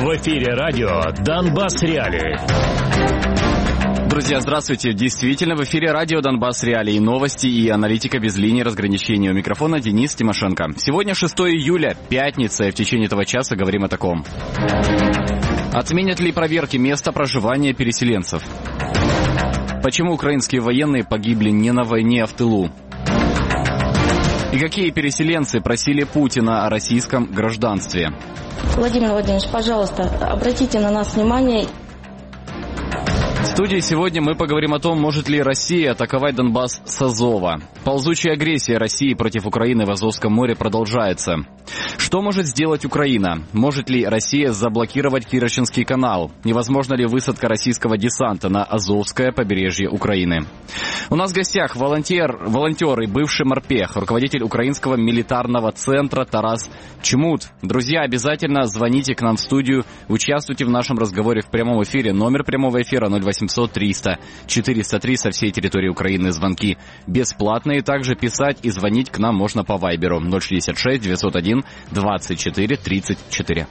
В эфире радио «Донбасс Реалии». Друзья, здравствуйте. Действительно, в эфире радио «Донбасс Реалии». Новости и аналитика без линии разграничения. У микрофона Денис Тимошенко. Сегодня 6 июля, пятница, и в течение этого часа говорим о таком. Отменят ли проверки места проживания переселенцев? Почему украинские военные погибли не на войне, а в тылу? И какие переселенцы просили Путина о российском гражданстве? Владимир Владимирович, пожалуйста, обратите на нас внимание. В студии сегодня мы поговорим о том, может ли Россия атаковать Донбасс с Азова. Ползучая агрессия России против Украины в Азовском море продолжается. Что может сделать Украина? Может ли Россия заблокировать Кирочинский канал? Невозможно ли высадка российского десанта на Азовское побережье Украины? У нас в гостях волонтер и бывший морпех, руководитель украинского милитарного центра Тарас Чмут. Друзья, обязательно звоните к нам в студию, участвуйте в нашем разговоре в прямом эфире. Номер прямого эфира 0800 300 403 со всей территории Украины. Звонки бесплатные. Также писать и звонить к нам можно по Вайберу 066 901 24 34.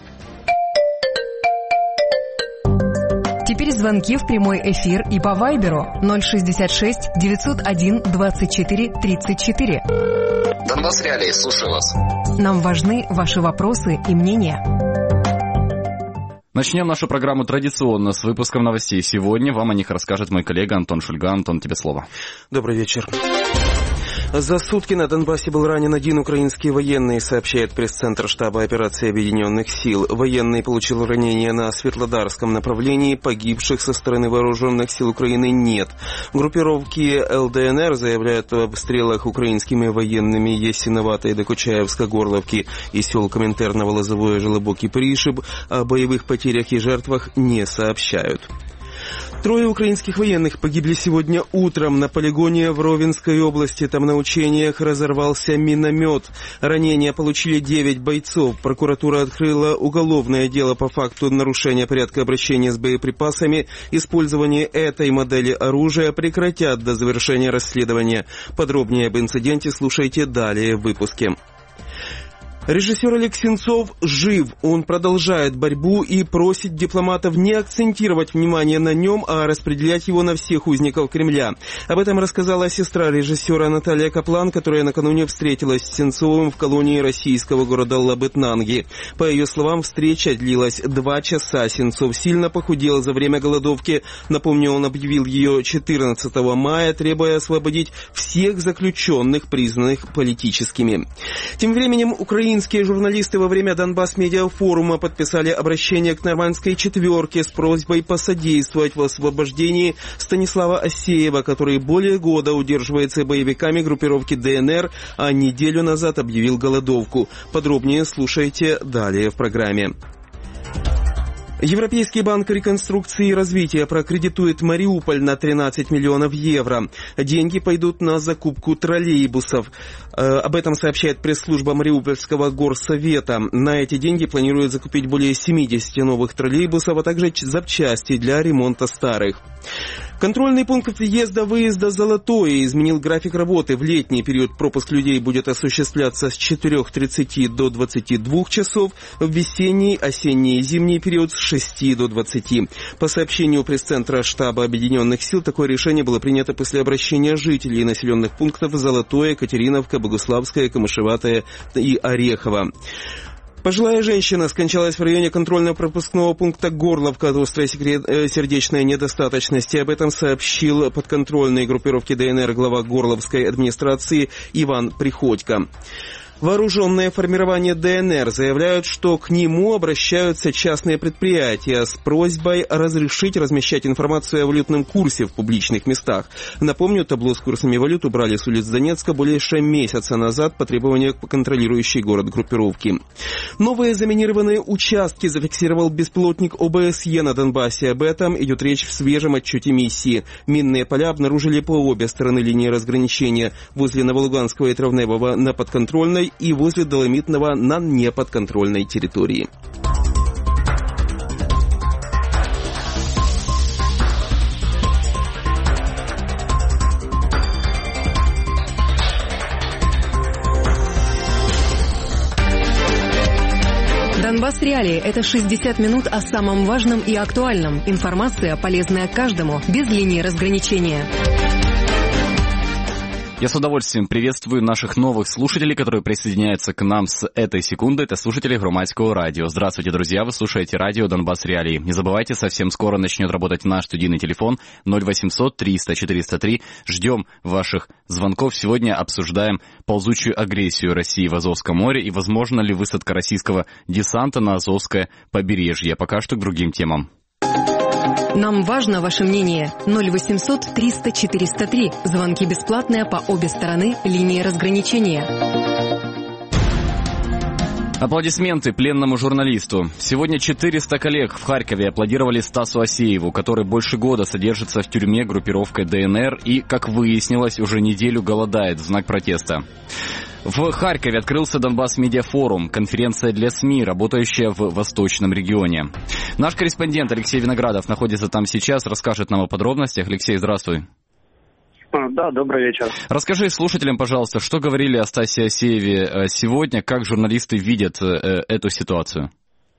Теперь звонки в прямой эфир и по Вайберу 066 901 24 34. Донбасс Реалии, слушаю вас. Нам важны ваши вопросы и мнения. Начнем нашу программу традиционно с выпуском новостей. Сегодня вам о них расскажет мой коллега Антон Шульга. Антон, тебе слово. Добрый вечер. За сутки на Донбассе был ранен один украинский военный, сообщает пресс-центр штаба операции Объединенных сил. Военный получил ранение на Светлодарском направлении, погибших со стороны вооруженных сил Украины нет. Группировки ЛДНР заявляют об обстрелах украинскими военными Ясиноватой, Докучаевска-Горловки и сел Коминтерново, Лозовое, Желобок и Пришиб. О боевых потерях и жертвах не сообщают. 3 украинских военных погибли сегодня утром на полигоне в Ровенской области. Там на учениях разорвался миномет. Ранения получили 9 бойцов. Прокуратура открыла уголовное дело по факту нарушения порядка обращения с боеприпасами. Использование этой модели оружия прекратят до завершения расследования. Подробнее об инциденте слушайте далее в выпуске. Режиссер Олег Сенцов жив. Он продолжает борьбу и просит дипломатов не акцентировать внимание на нем, а распределять его на всех узников Кремля. Об этом рассказала сестра режиссера Наталья Каплан, которая накануне встретилась с Сенцовым в колонии российского города Лабытнанги. По ее словам, встреча длилась 2 часа. Сенцов сильно похудел за время голодовки. Напомню, он объявил ее 14 мая, требуя освободить всех заключенных, признанных политическими. Тем временем украинские журналисты во время Донбасс-медиафорума подписали обращение к Нормандской четверке с просьбой посодействовать в освобождении Станислава Асеева, который более года удерживается боевиками группировки ДНР, а неделю назад объявил голодовку. Подробнее слушайте далее в программе. Европейский банк реконструкции и развития прокредитует Мариуполь на 13 миллионов евро. Деньги пойдут на закупку троллейбусов. Об этом сообщает пресс-служба Мариупольского горсовета. На эти деньги планируют закупить более 70 новых троллейбусов, а также запчасти для ремонта старых. Контрольный пункт въезда-выезда «Золотое» изменил график работы. В летний период пропуск людей будет осуществляться с 4:30 до 22 часов, в весенний, осенний и зимний период с 6 до 20. По сообщению пресс-центра штаба Объединенных сил, такое решение было принято после обращения жителей населенных пунктов «Золотое», Катериновка, Богуславская, Камышеватая и Орехово. Пожилая женщина скончалась в районе контрольно-пропускного пункта Горловка от острой сердечной недостаточности. Об этом сообщил подконтрольной группировке ДНР глава Горловской администрации Иван Приходько. Вооруженные формирования ДНР заявляют, что к нему обращаются частные предприятия с просьбой разрешить размещать информацию о валютном курсе в публичных местах. Напомню, табло с курсами валют убрали с улиц Донецка более месяца назад по требованию контролирующей город группировки. Новые заминированные участки зафиксировал беспилотник ОБСЕ на Донбассе. Об этом идет речь в свежем отчете миссии. Минные поля обнаружили по обе стороны линии разграничения. Возле Новолуганского и Травневого на подконтрольной и возле Доломитного на неподконтрольной территории. Донбасс Реалии – это 60 минут о самом важном и актуальном. Информация, полезная каждому, без линии разграничения. Я с удовольствием приветствую наших новых слушателей, которые присоединяются к нам с этой секунды. Это слушатели Громадского радио. Здравствуйте, друзья, вы слушаете радио «Донбасс Реалии». Не забывайте, совсем скоро начнет работать наш студийный телефон 0800 300 403. Ждем ваших звонков. Сегодня обсуждаем ползучую агрессию России в Азовском море и возможно ли высадка российского десанта на Азовское побережье. Пока что к другим темам. Нам важно ваше мнение. 0800 300 403. Звонки бесплатные по обе стороны линии разграничения. Аплодисменты пленному журналисту. Сегодня 400 коллег в Харькове аплодировали Стасу Асееву, который больше года содержится в тюрьме группировкой ДНР и, как выяснилось, уже неделю голодает в знак протеста. В Харькове открылся Донбасс Медиафорум, конференция для СМИ, работающая в Восточном регионе. Наш корреспондент Алексей Виноградов находится там сейчас, расскажет нам о подробностях. Алексей, здравствуй. Да, добрый вечер. Расскажи слушателям, пожалуйста, что говорили о Стасе Асееве сегодня, как журналисты видят эту ситуацию?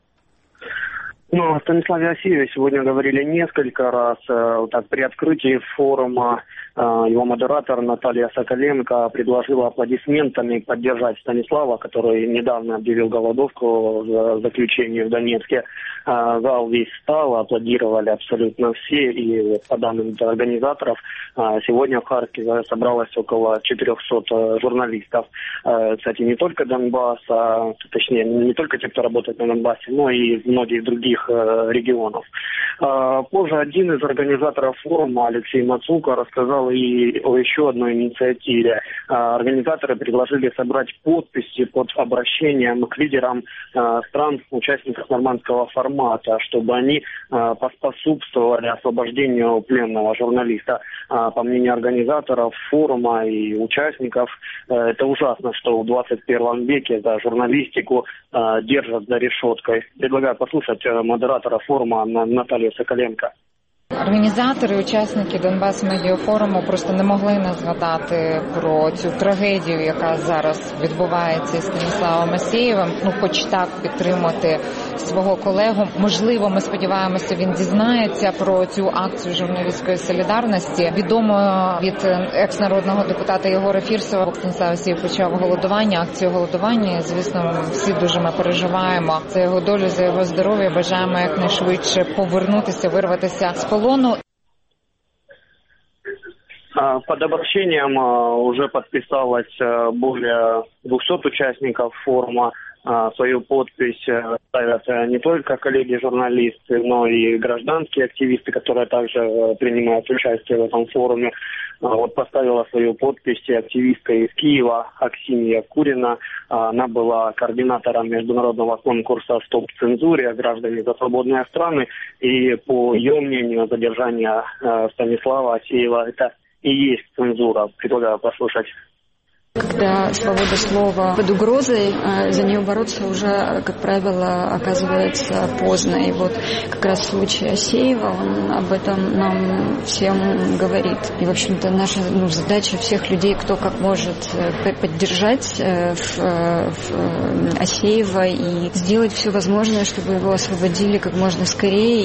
О Станиславе Асееве сегодня говорили несколько раз. Так, при открытии форума его модератор Наталья Соколенко предложила аплодисментами поддержать Станислава, который недавно объявил голодовку в заключении в Донецке. Зал весь встал, аплодировали абсолютно все, и по данным организаторов, сегодня в Харькове собралось около 400 журналистов. Кстати, не только Донбасс, точнее, не только те, кто работает на Донбассе, но и многих других регионов. Позже один из организаторов форума, Алексей Мацука, рассказал и о еще одной инициативе. Организаторы предложили собрать подписи под обращением к лидерам стран, участников нормандского формата, чтобы они поспособствовали освобождению пленного журналиста. По мнению организаторов форума и участников, это ужасно, что в 21 веке за журналистику держат за решеткой. Предлагаю послушать модератора форуму Наталью Соколенко. Організатори, учасники Донбасс Медіафоруму просто не могли не згадати про цю трагедію, яка зараз відбувається із Станіславом Асеєвим. Хоч так підтримати свого колегу. Можливо, ми сподіваємося, він дізнається про цю акцію журналістської солідарності. Відомо від екс-народного депутата Єгора Фірсова, Станіслав Асеєв почав голодування, акцію голодування. Звісно, всі дуже ми переживаємо за його долю, за його здоров'я. Бажаємо якнайшвидше повернутися, вирватися з полону. Под обращением уже подписалось более 200 участников форума. Свою подпись ставят не только коллеги-журналисты, но и гражданские активисты, которые также принимают участие в этом форуме. Вот поставила свою подпись активистка из Киева Аксинья Курина. Она была координатором международного конкурса «Стоп цензуре. Граждане за свободные страны». И по ее мнению, задержание Станислава Асеева – это и есть цензура. Предлагаю послушать. Когда свобода слова под угрозой, за нее бороться уже, как правило, оказывается поздно. И вот как раз в случае Асеева он об этом нам всем говорит. И, в общем-то, наша задача всех людей, кто как может, поддержать Асеева и сделать все возможное, чтобы его освободили как можно скорее.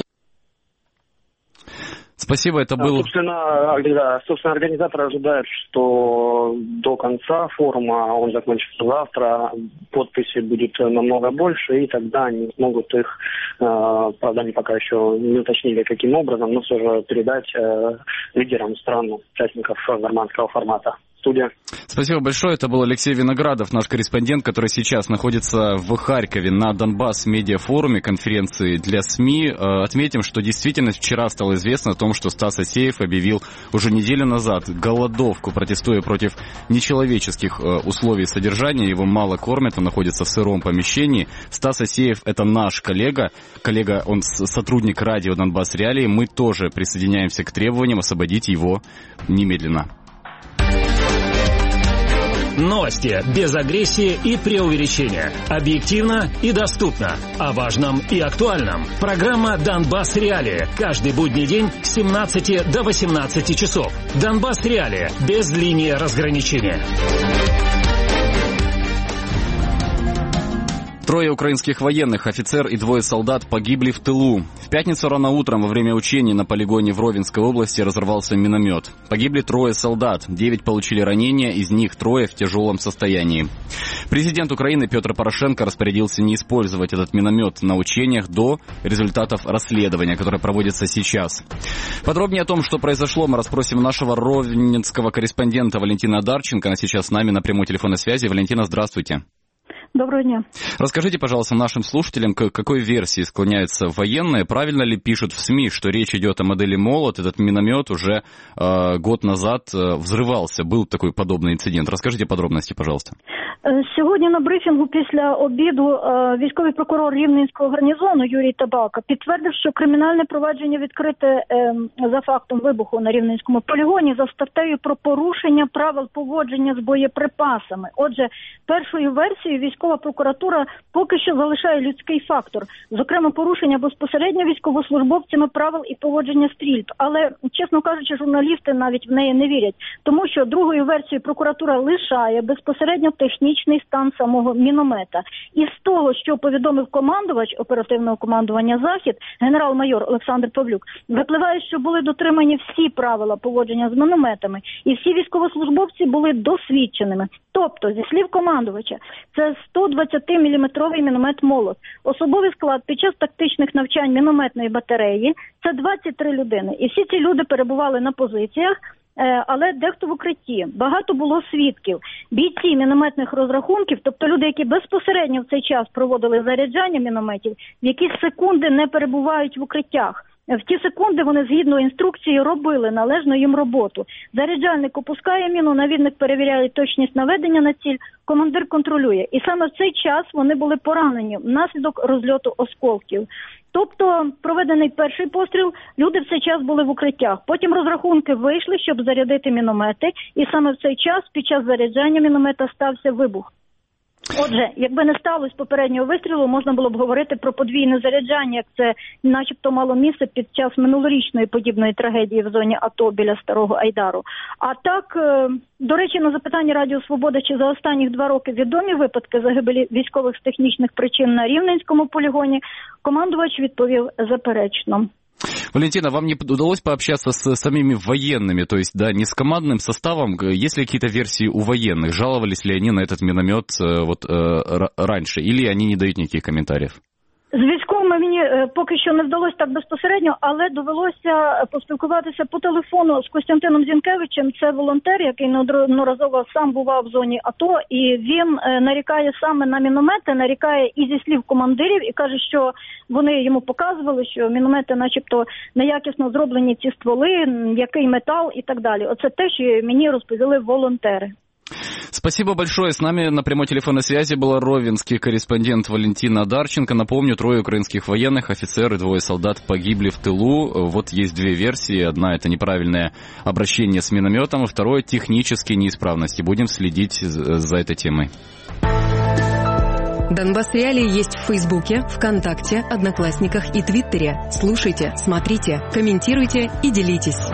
Спасибо, это был... Собственно, организаторы ожидают, что до конца форума, он закончится завтра, подписей будет намного больше, и тогда они смогут их, правда, они пока еще не уточнили, каким образом, но все же передать лидерам стран, участников нормандского формата. Студия. Спасибо большое. Это был Алексей Виноградов, наш корреспондент, который сейчас находится в Харькове на Донбасс Медиафоруме, конференции для СМИ. Отметим, что действительно вчера стало известно о том, что Стас Асеев объявил уже неделю назад голодовку, протестуя против нечеловеческих условий содержания. Его мало кормят, он находится в сыром помещении. Стас Асеев — это наш коллега, он сотрудник радио «Донбасс Реалии». Мы тоже присоединяемся к требованиям освободить его немедленно. Новости без агрессии и преувеличения. Объективно и доступно. О важном и актуальном. Программа «Донбасс Реалии». Каждый будний день с 17 до 18 часов. «Донбасс Реалии» без линии разграничения. Трое украинских военных, офицер и двое солдат, погибли в тылу. В пятницу рано утром во время учений на полигоне в Ровенской области разорвался миномет. Погибли 3 солдат, 9 получили ранения, из них 3 в тяжелом состоянии. Президент Украины Петр Порошенко распорядился не использовать этот миномет на учениях до результатов расследования, которое проводится сейчас. Подробнее о том, что произошло, мы расспросим нашего ровенского корреспондента Валентина Одарченко. Она сейчас с нами на прямой телефонной связи. Валентина, здравствуйте. Доброго дня. Расскажите, пожалуйста, нашим слушателям, к какой версии склоняются военные. Правильно ли пишут в СМИ, что речь идет о модели «Молот»? Этот миномет уже год назад взрывался. Был такой подобный инцидент. Расскажите подробности, пожалуйста. Сьогодні на брифінгу після обіду військовий прокурор Рівненського гарнізону Юрій Табака підтвердив, що кримінальне провадження відкрите за фактом вибуху на Рівненському полігоні за статтею про порушення правил поводження з боєприпасами. Отже, першою версією військова прокуратура поки що залишає людський фактор, зокрема порушення безпосередньо військовослужбовцями правил і поводження стрільб. Але, чесно кажучи, журналісти навіть в неї не вірять, тому що другою версією прокуратура лишає безпосередньо технічний стан самого міномета. І з того, що повідомив командувач оперативного командування «Захід», генерал-майор Олександр Павлюк, випливає, що були дотримані всі правила поводження з мінометами, і всі військовослужбовці були досвідченими. Тобто, зі слів командувача, це 120-мм міномет «Молот». Особовий склад під час тактичних навчань мінометної батареї – це 23 людини. І всі ці люди перебували на позиціях, але дехто в укритті. Багато було свідків. Бійці мінометних розрахунків, тобто люди, які безпосередньо в цей час проводили заряджання мінометів, в якісь секунди не перебувають в укриттях. В ті секунди вони згідно інструкції робили належну їм роботу. Заряджальник опускає міну, навідник перевіряє точність наведення на ціль, командир контролює. І саме в цей час вони були поранені внаслідок розльоту осколків. Тобто проведений перший постріл, люди в цей час були в укриттях. Потім розрахунки вийшли, щоб зарядити міномети, і саме в цей час під час заряджання міномета стався вибух. Отже, якби не сталося попереднього вистрілу, можна було б говорити про подвійне заряджання, як це начебто мало місце під час минулорічної подібної трагедії в зоні АТО біля Старого Айдару. А так, до речі, на запитання Радіо Свобода, чи за останніх 2 роки відомі випадки загибелі військових з технічних причин на Рівненському полігоні, командувач відповів заперечно. Валентина, вам не удалось пообщаться с самими военными, то есть, да, не с командным составом? Есть ли какие-то версии у военных? Жаловались ли они на этот миномет раньше, или они не дают никаких комментариев? З військовими мені поки що не вдалося так безпосередньо, але довелося поспілкуватися по телефону з Костянтином Зінкевичем. Це волонтер, який неодноразово сам бував в зоні АТО, і він нарікає саме на міномети, нарікає і зі слів командирів, і каже, що вони йому показували, що міномети начебто неякісно зроблені ці стволи, який метал і так далі. Оце те, що мені розповіли волонтери. Спасибо большое. С нами на прямой телефонной связи был ровенский корреспондент Валентина Одарченко. Напомню, 3 украинских военных, офицер и 2 солдат погибли в тылу. Вот есть 2 версии. Одна — это неправильное обращение с минометом, а второе — технические неисправности. Будем следить за этой темой. Донбасс Реалии есть в Фейсбуке, ВКонтакте, Одноклассниках и Твиттере. Слушайте, смотрите, комментируйте и делитесь.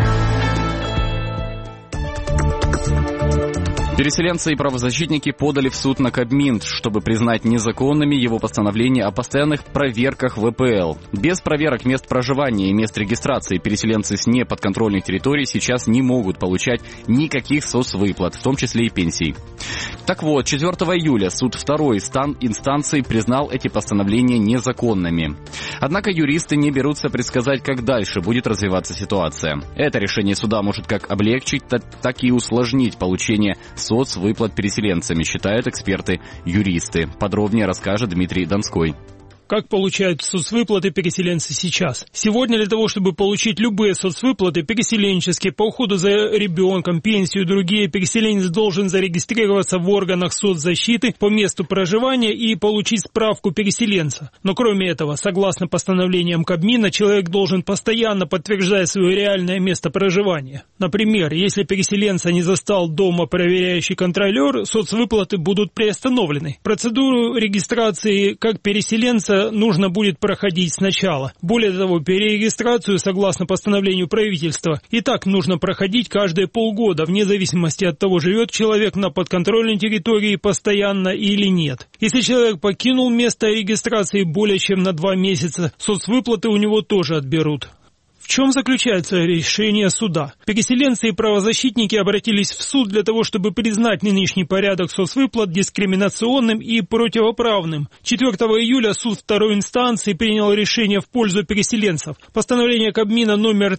Переселенцы и правозащитники подали в суд на Кабмин, чтобы признать незаконными его постановление о постоянных проверках ВПЛ. Без проверок мест проживания и мест регистрации переселенцы с неподконтрольных территорий сейчас не могут получать никаких соцвыплат, в том числе и пенсий. Так вот, 4 июля суд 2-й инстанции признал эти постановления незаконными. Однако юристы не берутся предсказать, как дальше будет развиваться ситуация. Это решение суда может как облегчить, так и усложнить получение соцвыплат переселенцами, считают эксперты-юристы. Подробнее расскажет Дмитрий Донской. Как получают соцвыплаты переселенцы сейчас? Сегодня для того, чтобы получить любые соцвыплаты переселенческие, по уходу за ребенком, пенсию и другие, переселенец должен зарегистрироваться в органах соцзащиты по месту проживания и получить справку переселенца. Но кроме этого, согласно постановлениям Кабмина, человек должен постоянно подтверждать свое реальное место проживания. Например, если переселенца не застал дома проверяющий контролер, соцвыплаты будут приостановлены. Процедуру регистрации как переселенца это нужно будет проходить сначала. Более того, перерегистрацию, согласно постановлению правительства, и так нужно проходить каждые полгода, вне зависимости от того, живет человек на подконтрольной территории постоянно или нет. Если человек покинул место регистрации более чем на 2 месяца, соцвыплаты у него тоже отберут. В чем заключается решение суда? Переселенцы и правозащитники обратились в суд для того, чтобы признать нынешний порядок соцвыплат дискриминационным и противоправным. 4 июля суд второй инстанции принял решение в пользу переселенцев. Постановление Кабмина номер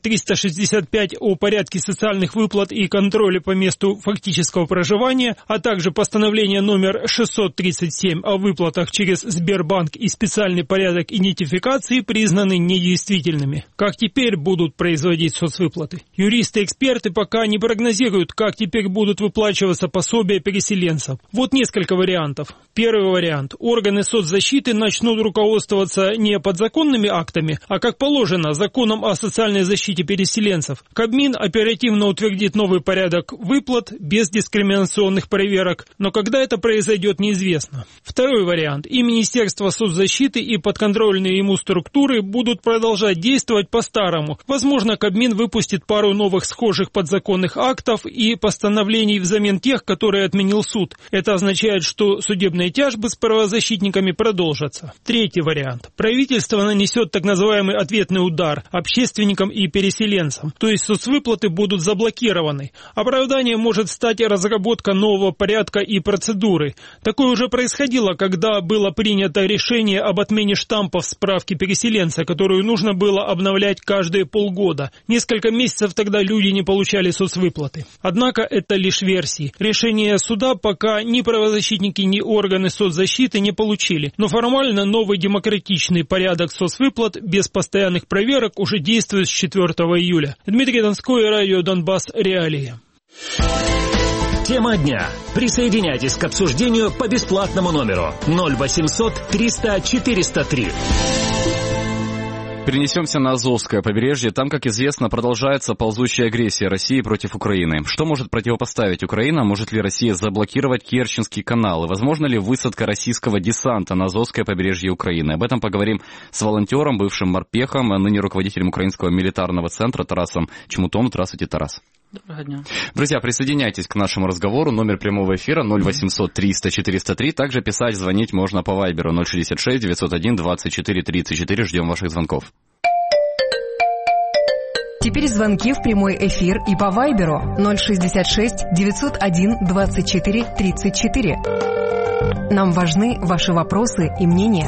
365 о порядке социальных выплат и контроле по месту фактического проживания, а также постановление номер 637 о выплатах через Сбербанк и специальный порядок идентификации признаны недействительными. Как теперь будут производить соцвыплаты? Юристы-эксперты пока не прогнозируют, как теперь будут выплачиваться пособия переселенцев. Вот несколько вариантов. Первый вариант. Органы соцзащиты начнут руководствоваться не подзаконными актами, а как положено законом о социальной защите переселенцев. Кабмин оперативно утвердит новый порядок выплат без дискриминационных проверок, но когда это произойдет, неизвестно. Второй вариант. И Министерство соцзащиты, и подконтрольные ему структуры будут продолжать действовать по-старому. Возможно, Кабмин выпустит пару новых схожих подзаконных актов и постановлений взамен тех, которые отменил суд. Это означает, что судебные тяжбы с правозащитниками продолжатся. Третий вариант. Правительство нанесет так называемый ответный удар общественникам и переселенцам, то есть соцвыплаты будут заблокированы. Оправданием может стать разработка нового порядка и процедуры. Такое уже происходило, когда было принято решение об отмене штампов справки переселенца, которую нужно было обновлять каждые полгода. Несколько месяцев тогда люди не получали соцвыплаты. Однако это лишь версии. Решение суда пока ни правозащитники, ни органы соцзащиты не получили. Но формально новый демократичный порядок соцвыплат без постоянных проверок уже действует с 4 июля. Дмитрий Донской, радио Донбасс, Реалии. Тема дня. Присоединяйтесь к обсуждению по бесплатному номеру 0800 300 403. Перенесемся на Азовское побережье. Там, как известно, продолжается ползущая агрессия России против Украины. Что может противопоставить Украина? Может ли Россия заблокировать Керченский канал? И возможно ли высадка российского десанта на Азовское побережье Украины? Об этом поговорим с волонтером, бывшим морпехом, ныне руководителем Украинского милитарного центра Тарасом Чмутом. Здравствуйте, Тарас. Доброго дня. Друзья, присоединяйтесь к нашему разговору. Номер прямого эфира 0800 300 403. Также писать, звонить можно по вайберу 066 901 24 34. Ждем ваших звонков. Теперь звонки в прямой эфир и по вайберу 066 901 24 34. Нам важны ваши вопросы и мнения.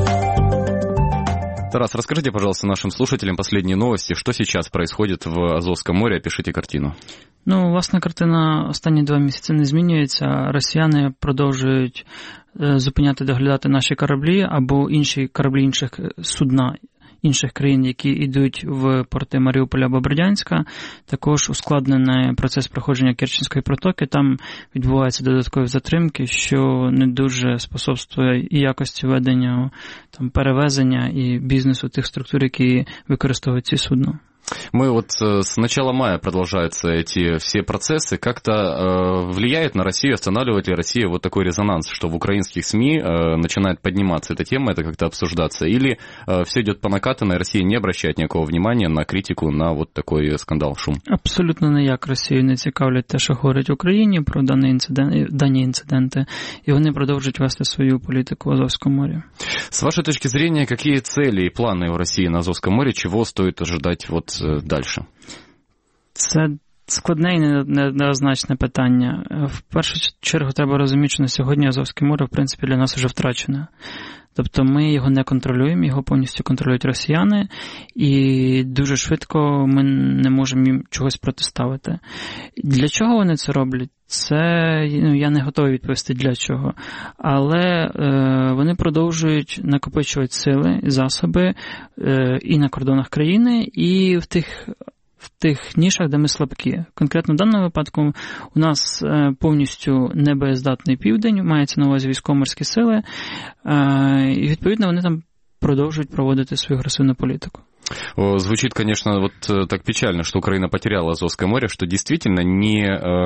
Тарас, расскажите, пожалуйста, нашим слушателям последние новости. Что сейчас происходит в Азовском море? Опишите картину. Ну, власне, картина останні 2 місяці не змінюється. Росіяни продовжують зупиняти, доглядати наші кораблі або інші кораблі інших судна інших країн, які йдуть в порти Маріуполя або Бердянська. Також ускладнений процес проходження Керченської протоки. Там відбуваються додаткові затримки, що не дуже способствує і якості ведення, там, перевезення і бізнесу тих структур, які використовують ці судна. Мы вот с начала мая продолжаются эти все процессы. Как-то влияет на Россию, останавливает ли Россия вот такой резонанс, что в украинских СМИ начинает подниматься эта тема, это как-то обсуждаться? Или все идет по накатанной, Россия не обращает никакого внимания на критику, на вот такой скандал, шум? Абсолютно ніяк Росію не цікавлять те, що говорять в Україні про дані інциденти, і вони продовжують вести свою політику в Азовському морі. С вашей точки зрения, какие цели и планы у России на Азовском море, чего стоит ожидать вот дальше? Це складне і неоднозначне питання. В першу чергу треба розуміти, що на сьогодні Азовське море, в принципі, для нас вже втрачене. Тобто ми його не контролюємо, його повністю контролюють росіяни, і дуже швидко ми не можемо їм чогось протиставити. Для чого вони це роблять? Це, я не готовий відповісти для чого. Але вони продовжують накопичувати сили, засоби і на кордонах країни, і в тих нішах, де ми слабкі. Конкретно в даному випадку у нас повністю небоєздатний південь, мається на увазі військово-морські сили, і відповідно вони там продовжують проводити свою агресивну політику. Звучит, конечно, вот так печально, что Украина потеряла Азовское море, что действительно не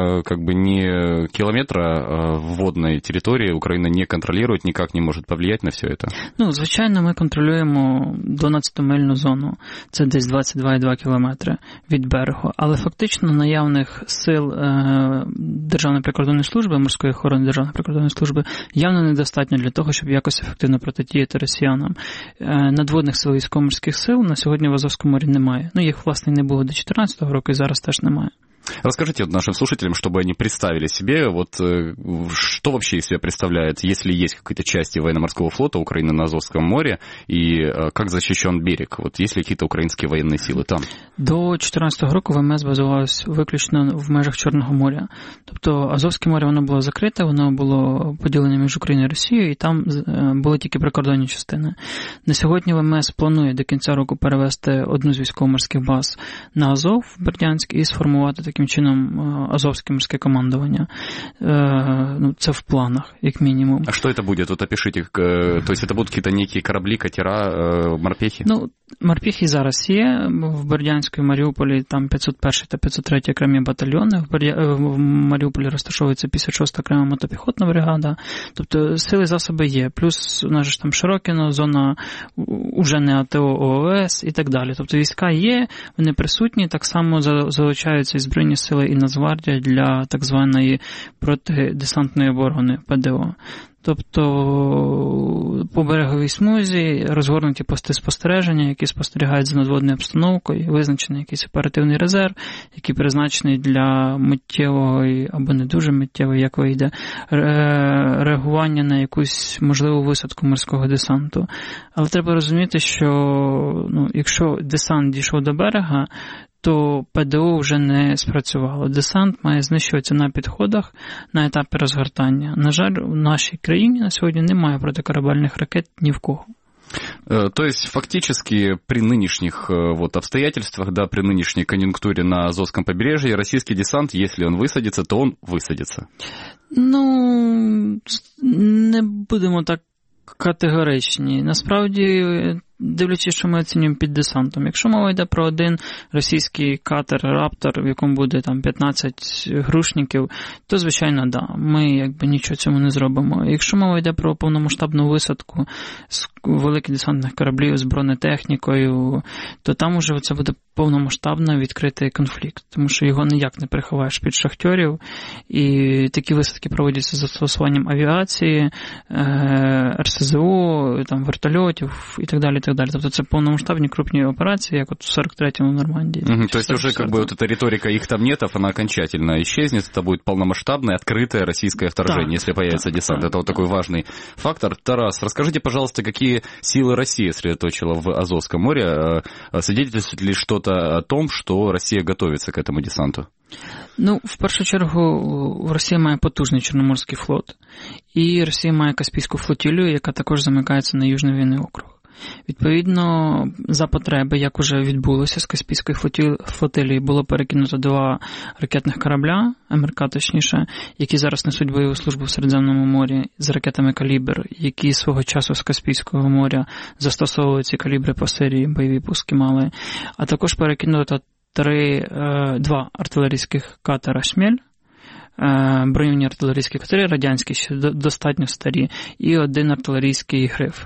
километра водной території Україна не контролює, ніяк не може повлиять на все це. Ну, звичайно, ми контролюємо 12-мильну зону. Це десь 22,2 кілометри від берегу. Але фактично наявних сил Державної прикордонної служби, морської охорони Державної прикордонної служби, явно недостатньо для того, щоб якось ефективно протидіяти росіянам. Надводних сил військово-морських сил на сьогодні в Азовском море немає. Ну, їх, власне, не було до 2014 року, і зараз теж немає. Расскажите вот нашим слушателям, чтобы они представили себе, вот что вообще из себя представляет, если есть какие-то части военно-морского флота Украины на Азовском море, и как защищен берег? Вот есть ли какие-то украинские военные силы там? До 2014 року ВМС базувалось виключно в межах Чорного моря. Тобто Азовське море, воно було закрите, воно було поділене між Україною і Росією, і там були тільки прикордонні частини. На сьогодні ВМС планує до кінця року перевести одну з військово-морських баз на Азов, в Бердянськ, і сформувати таким чином Азовське морське командування. Ну, це в планах, як мінімум. А що це буде? Тут опишіть. Тобто це будуть якісь некі кораблі, катера, морпехи? Ну, морпехи зараз є. В Бердянську і Маріуполі там 501 та 503 окремі батальйони. В Маріуполі розташовується 56 окрема мотопіхотна бригада. Тобто сили засоби є. Плюс у нас ж там Широкіно, зона уже не АТО, ООС і так далі. Тобто війська є, вони присутні, так само залучаються і Збройні сили і Нацгвардія для так званої протидесантної оборони ПДО. Тобто по береговій смузі розгорнуті пости спостереження, які спостерігають за надводною обстановкою, визначений якийсь оперативний резерв, який призначений для миттєвого або не дуже миттєвого, як вийде, реагування на якусь можливу висадку морського десанту. Але треба розуміти, що якщо десант дійшов до берега, то ПДО вже не спрацювало. Десант має знищуватися на підходах на етапі розгортання. На жаль, в нашій країні на сьогодні немає протикорабельних ракет ні в кого. То есть фактически при нынешних обстоятельствах, да, при нынешней конъюнктуре на Азовском побережье российский десант, если он высадится, то он высадится. Ну, не будемо так категоричні. Насправді, дивлячись, що ми оцінюємо під десантом. Якщо мова йде про один російський катер «Раптор», в якому буде там 15 грушників, то, звичайно, да, ми нічого цьому не зробимо. Якщо мова йде про повномасштабну висадку з великих десантних кораблів з бронетехнікою, то там уже це буде повномасштабно відкритий конфлікт, тому що його ніяк не приховаєш під шахтьорів, і такі висадки проводяться з застосуванням авіації, РСЗО, там, вертольотів і так далі. Тобто це повномасштабні крупні операції, як от в 43-му Нормандії. То есть уже как бы вот эта риторика «их там нет», она окончательно исчезнет, это будет полномасштабное, открытое российское вторжение, если появится десант. Это вот такой важный фактор. Тарас, расскажите, пожалуйста, какие силы Россия сосредоточила в Азовском море? Свидетельствует ли что-то о том, что Россия готовится к этому десанту? Ну, в першу чергу, Росія має потужний Чорноморський флот, і Росія має Каспійську флотилію, яка також замикається на Южний Війний округ. Відповідно, за потреби, як уже відбулося з Каспійської флотилії, було перекинуто 2 ракетних корабля, МРК точніше, які зараз несуть бойову службу в Середземному морі з ракетами «Калібр», які свого часу з Каспійського моря застосовували ці калібри по Сирії, бойові пуски мали. А також перекинуто 2 артилерійських катера «Шмель», броньовані артилерійські катери, радянські, ще достатньо старі, і 1 артилерійський «Гриф».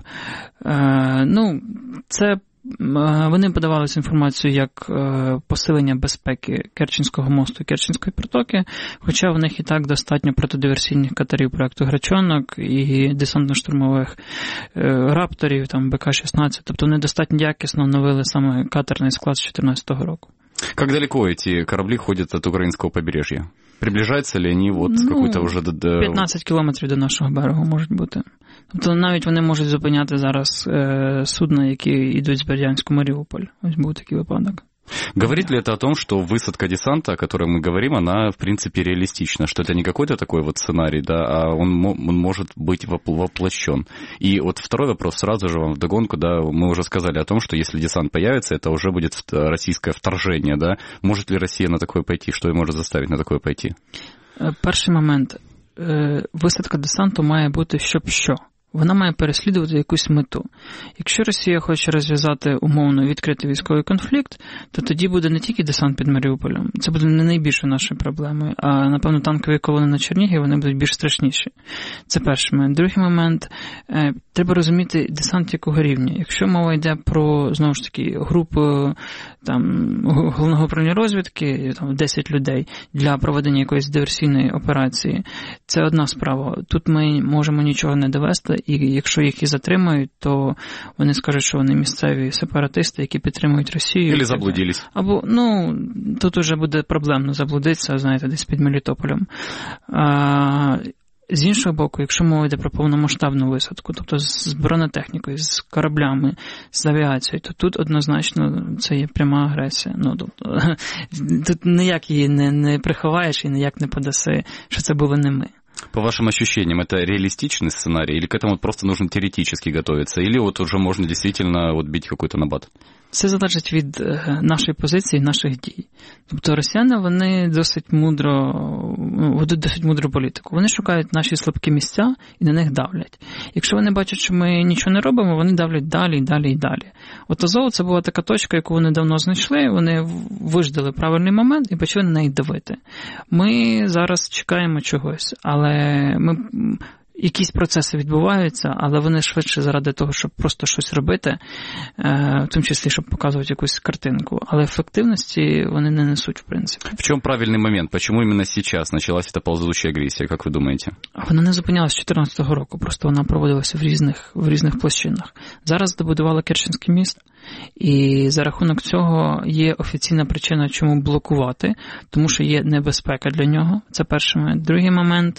Це вони подавалися інформацію як посилення безпеки Керченського мосту і Керченської протоки, хоча в них і так достатньо протидиверсійних катерів проекту «Грачонок» і десантно-штурмових «Рапторів», там БК-16, тобто вони достатньо якісно оновили саме катерний склад з 2014 року. Как далеко эти корабли ходят от украинского побережья? Приближаются ли они какой-то уже... 15 кілометрів до нашого берегу можуть бути. Тобто навіть вони можуть зупиняти зараз судна, які йдуть з Бердянську в Маріуполь. Ось був такий випадок. Говорит ли это о том, что высадка десанта, о которой мы говорим, она, в принципе, реалистична, что это не какой-то такой вот сценарий, да, а он может быть воплощен? И вот второй вопрос сразу же вам вдогонку, да, мы уже сказали о том, что если десант появится, это уже будет российское вторжение, да. Может ли Россия на такое пойти? Что ее может заставить на такое пойти? Перший момент. Висадка десанту має бути щоб що. Вона має переслідувати якусь мету. Якщо Росія хоче розв'язати умовно відкритий військовий конфлікт, то тоді буде не тільки десант під Маріуполем. Це буде не найбільшою нашою проблемою, а, напевно, танкові колони на Чернігів, вони будуть більш страшніші. Це перший момент. Другий момент, треба розуміти десант якого рівня. Якщо мова йде про, знову ж таки, групу головного управління розвідки, 10 людей для проведення якоїсь диверсійної операції, це одна справа. Тут ми можемо нічого не довести, і якщо їх і затримають, то вони скажуть, що вони місцеві сепаратисти, які підтримують Росію. Или заблудились. Або, тут уже буде проблемно заблудитися, знаєте, десь під Мелітополем. З іншого боку, якщо мова йде про повномасштабну висадку, тобто з бронетехнікою, з кораблями, з авіацією, то тут однозначно це є пряма агресія. Тут ніяк її не приховаєш і ніяк не подаси, що це були не ми. По вашим ощущениям, это реалистичный сценарий, или к этому просто нужно теоретически готовиться, или уже можно действительно бить какой-то набат? Це залежить від нашої позиції, наших дій. Тобто росіяни, вони ведуть досить мудру політику. Вони шукають наші слабкі місця і на них давлять. Якщо вони бачать, що ми нічого не робимо, вони давлять далі, і далі, і далі. От Азов – це була така точка, яку вони давно знайшли, вони виждали правильний момент і почали на неї давити. Ми зараз чекаємо чогось, але якісь процеси відбуваються, але вони швидше заради того, щоб просто щось робити, в тому числі, щоб показувати якусь картинку. Але ефективності вони не несуть, в принципі. В чому правильний момент? Почему именно сейчас началась эта ползучая агрессия, як ви думаєте? Вона не зупинялась з 2014 року, просто вона проводилася в різних площинах. Зараз добудували Керченський міст, і за рахунок цього є офіційна причина, чому блокувати, тому що є небезпека для нього. Це перший момент. Другий момент,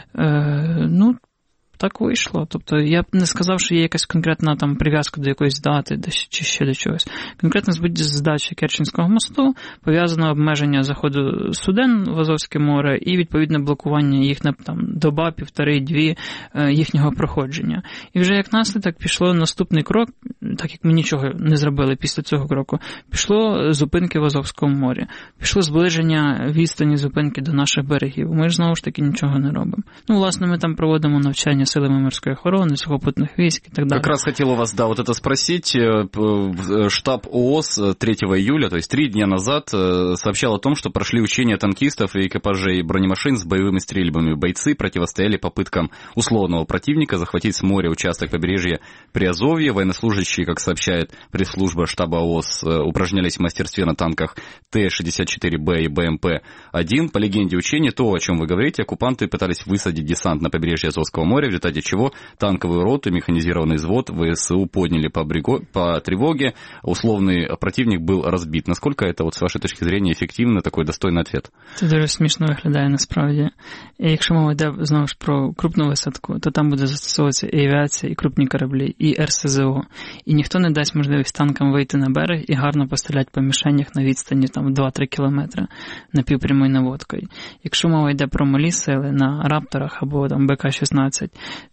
так вийшло. Тобто я б не сказав, що є якась конкретна прив'язка до якоїсь дати чи ще до чогось. Конкретно з здачі Керченського мосту пов'язано обмеження заходу суден в Азовське море і відповідне блокування їх на доба, 1,5-2 їхнього проходження. І вже як наслідок пішло наступний крок, так як ми нічого не зробили після цього кроку, пішло зупинки в Азовському морі. Пішло зближення відстані зупинки до наших берегів. Ми ж знову ж таки нічого не робимо. Власне, ми там проводимо навчання силами морської охорони, сухопутних військ и так далее. Как раз хотел у вас, это спросить. Штаб ООС 3 июля, то есть 3 дня назад, сообщал о том, что прошли учения танкистов и экипажей бронемашин с боевыми стрельбами. Бойцы противостояли попыткам условного противника захватить с моря участок побережья Приазовья. Военнослужащие, как сообщает пресс-служба штаба ООС, упражнялись в мастерстве на танках Т-64Б и БМП-1. По легенде учения, то, о чем вы говорите, оккупанты пытались высадить десант на побережье Азовского моря, в результате чего танковую роту, механизированный взвод ВСУ подняли по тревоге. Условный противник был разбит. Насколько это, с вашей точки зрения, ефективно, такой достойний ответ? Це дуже смішно виглядає насправді. І якщо мова йде, знову ж, про крупну висадку, то там буде застосовуватися і авіація, і крупні кораблі, і РСЗО. І ніхто не дасть можливість танкам вийти на берег і гарно постріляти по мішенях на відстані 2-3 кілометри напівпрямою наводкою. Якщо мова йде про малі сили на Рапторах або БК-16,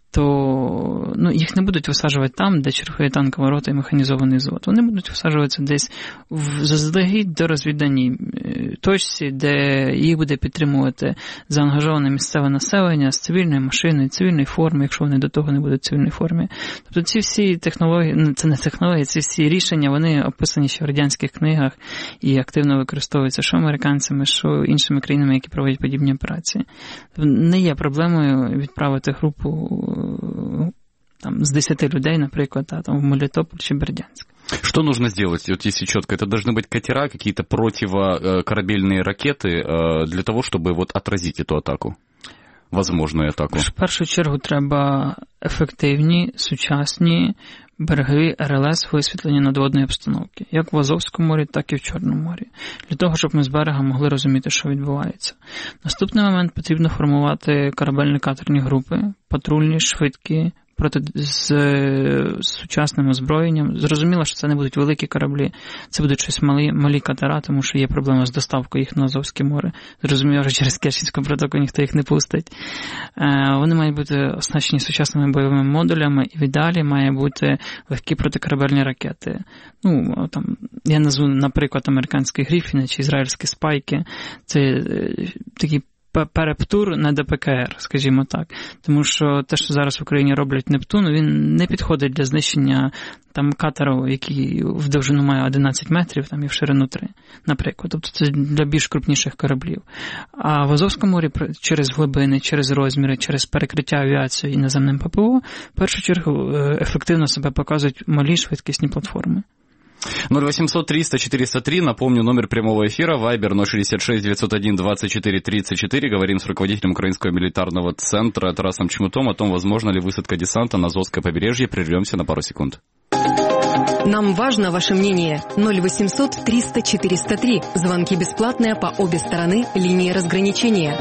то їх не будуть висаджувати там, де чергує танкова рота і механізований взвод. Вони будуть висаджуватися десь заздалегідь до розвідданій точці, де їх буде підтримувати заангажоване місцеве населення з цивільною машиною, цивільної форми, якщо вони до того не будуть в цивільній формі. Тобто ці всі технології, це не технології, ці всі рішення, вони описані ще в радянських книгах і активно використовуються що американцями, що іншими країнами, які проводять подібні операції. Тобто не є проблемою відправити групу з 10 людей, наприклад, в Мелітополь чи Бердянськ. Что нужно сделать, если четко? Это должны быть катера, какие-то противокорабельные ракеты для того, чтобы отразить эту атаку? Возможную атаку. В першу чергу треба ефективні, сучасні берегові РЛС висвітлення надводної обстановки, як в Азовському морі, так і в Чорному морі, для того, щоб ми з берега могли розуміти, що відбувається. Наступний момент – потрібно формувати корабельно-катерні групи, патрульні, швидкі, з сучасним озброєнням. Зрозуміло, що це не будуть великі кораблі, це будуть щось малі катера, тому що є проблема з доставкою їх на Азовське море. Зрозуміло, що через Керченську протоку ніхто їх не пустить. Вони мають бути оснащені сучасними бойовими модулями, і в ідеалі має бути легкі протикорабельні ракети. Я назву, наприклад, американські Гріфіни чи ізраїльські Спайки. Це такі перептур на ДПКР, скажімо так. Тому що те, що зараз в Україні роблять Нептун, він не підходить для знищення там катеру, який в довжину має 11 метрів там, і в ширину 3, наприклад. Тобто це для більш крупніших кораблів. А в Азовському морі через глибини, через розміри, через перекриття авіацією і наземним ППО в першу чергу ефективно себе показують малі швидкісні платформи. 0800 300 403, напомню, номер прямого эфира, Viber 066 901 24 34. Говорим с руководителем Украинского милитарного центра Тарасом Чмутом о том, возможно ли высадка десанта на Азовское побережье. Прервемся на пару секунд. Нам важно ваше мнение. 0800 300 403. Звонки бесплатные по обе стороны линии разграничения.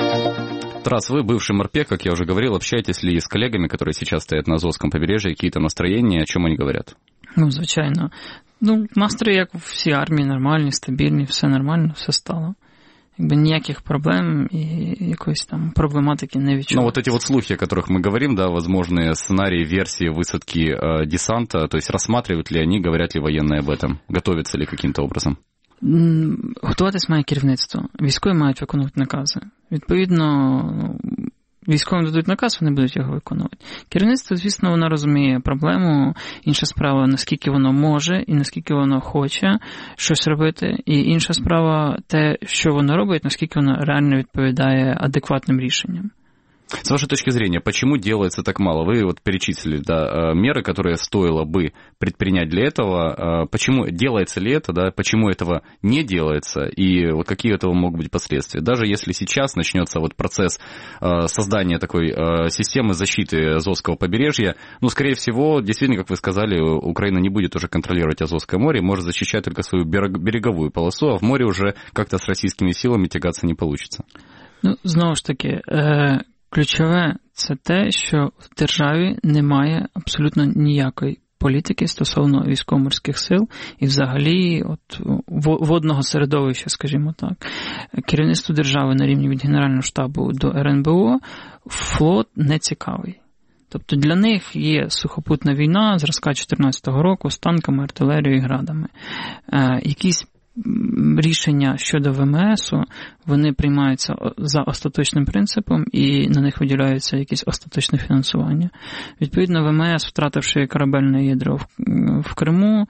Тарас, вы бывший морпех, как я уже говорил, общаетесь ли с коллегами, которые сейчас стоят на Азовском побережье, какие-то настроения, о чем они говорят? Ну, звичайно. Ну, настрої, як у всій армії, нормальні, стабільні, все нормально, все стало. Якби ніяких проблем і якоїсь там проблематики не відчуваю. Ну, вот эти вот слухи, о которых мы говорим, да, возможные сценарии, версии высадки десанта, то есть рассматривают ли они, говорят ли военные об этом, готовятся ли каким-то образом? Готуватись має керівництво. Військові мають виконувати накази. Відповідно, військовим дадуть наказ, вони будуть його виконувати. Керівництво, звісно, воно розуміє проблему. Інша справа, наскільки воно може і наскільки воно хоче щось робити. І інша справа, те, що воно робить, наскільки воно реально відповідає адекватним рішенням. С вашей точки зрения, почему делается так мало? Вы вот перечислили, да, меры, которые стоило бы предпринять для этого. Почему делается ли это, да, почему этого не делается и вот какие этого могут быть последствия? Даже если сейчас начнется вот процесс создания такой системы защиты Азовского побережья, ну, скорее всего, действительно, как вы сказали, Украина не будет уже контролировать Азовское море, может защищать только свою береговую полосу, а в море уже как-то с российскими силами тягаться не получится. Ну, знову ж таки, ключове – це те, що в державі немає абсолютно ніякої політики стосовно військово-морських сил і взагалі от водного середовища, скажімо так. Керівництву держави на рівні від Генерального штабу до РНБО флот не цікавий. Тобто для них є сухопутна війна зразка 2014 року з танками, артилерією і градами. Якісь рішення щодо ВМСу, вони приймаються за остаточним принципом і на них виділяється якесь остаточне фінансування. Відповідно, ВМС, втративши корабельне ядро в Криму,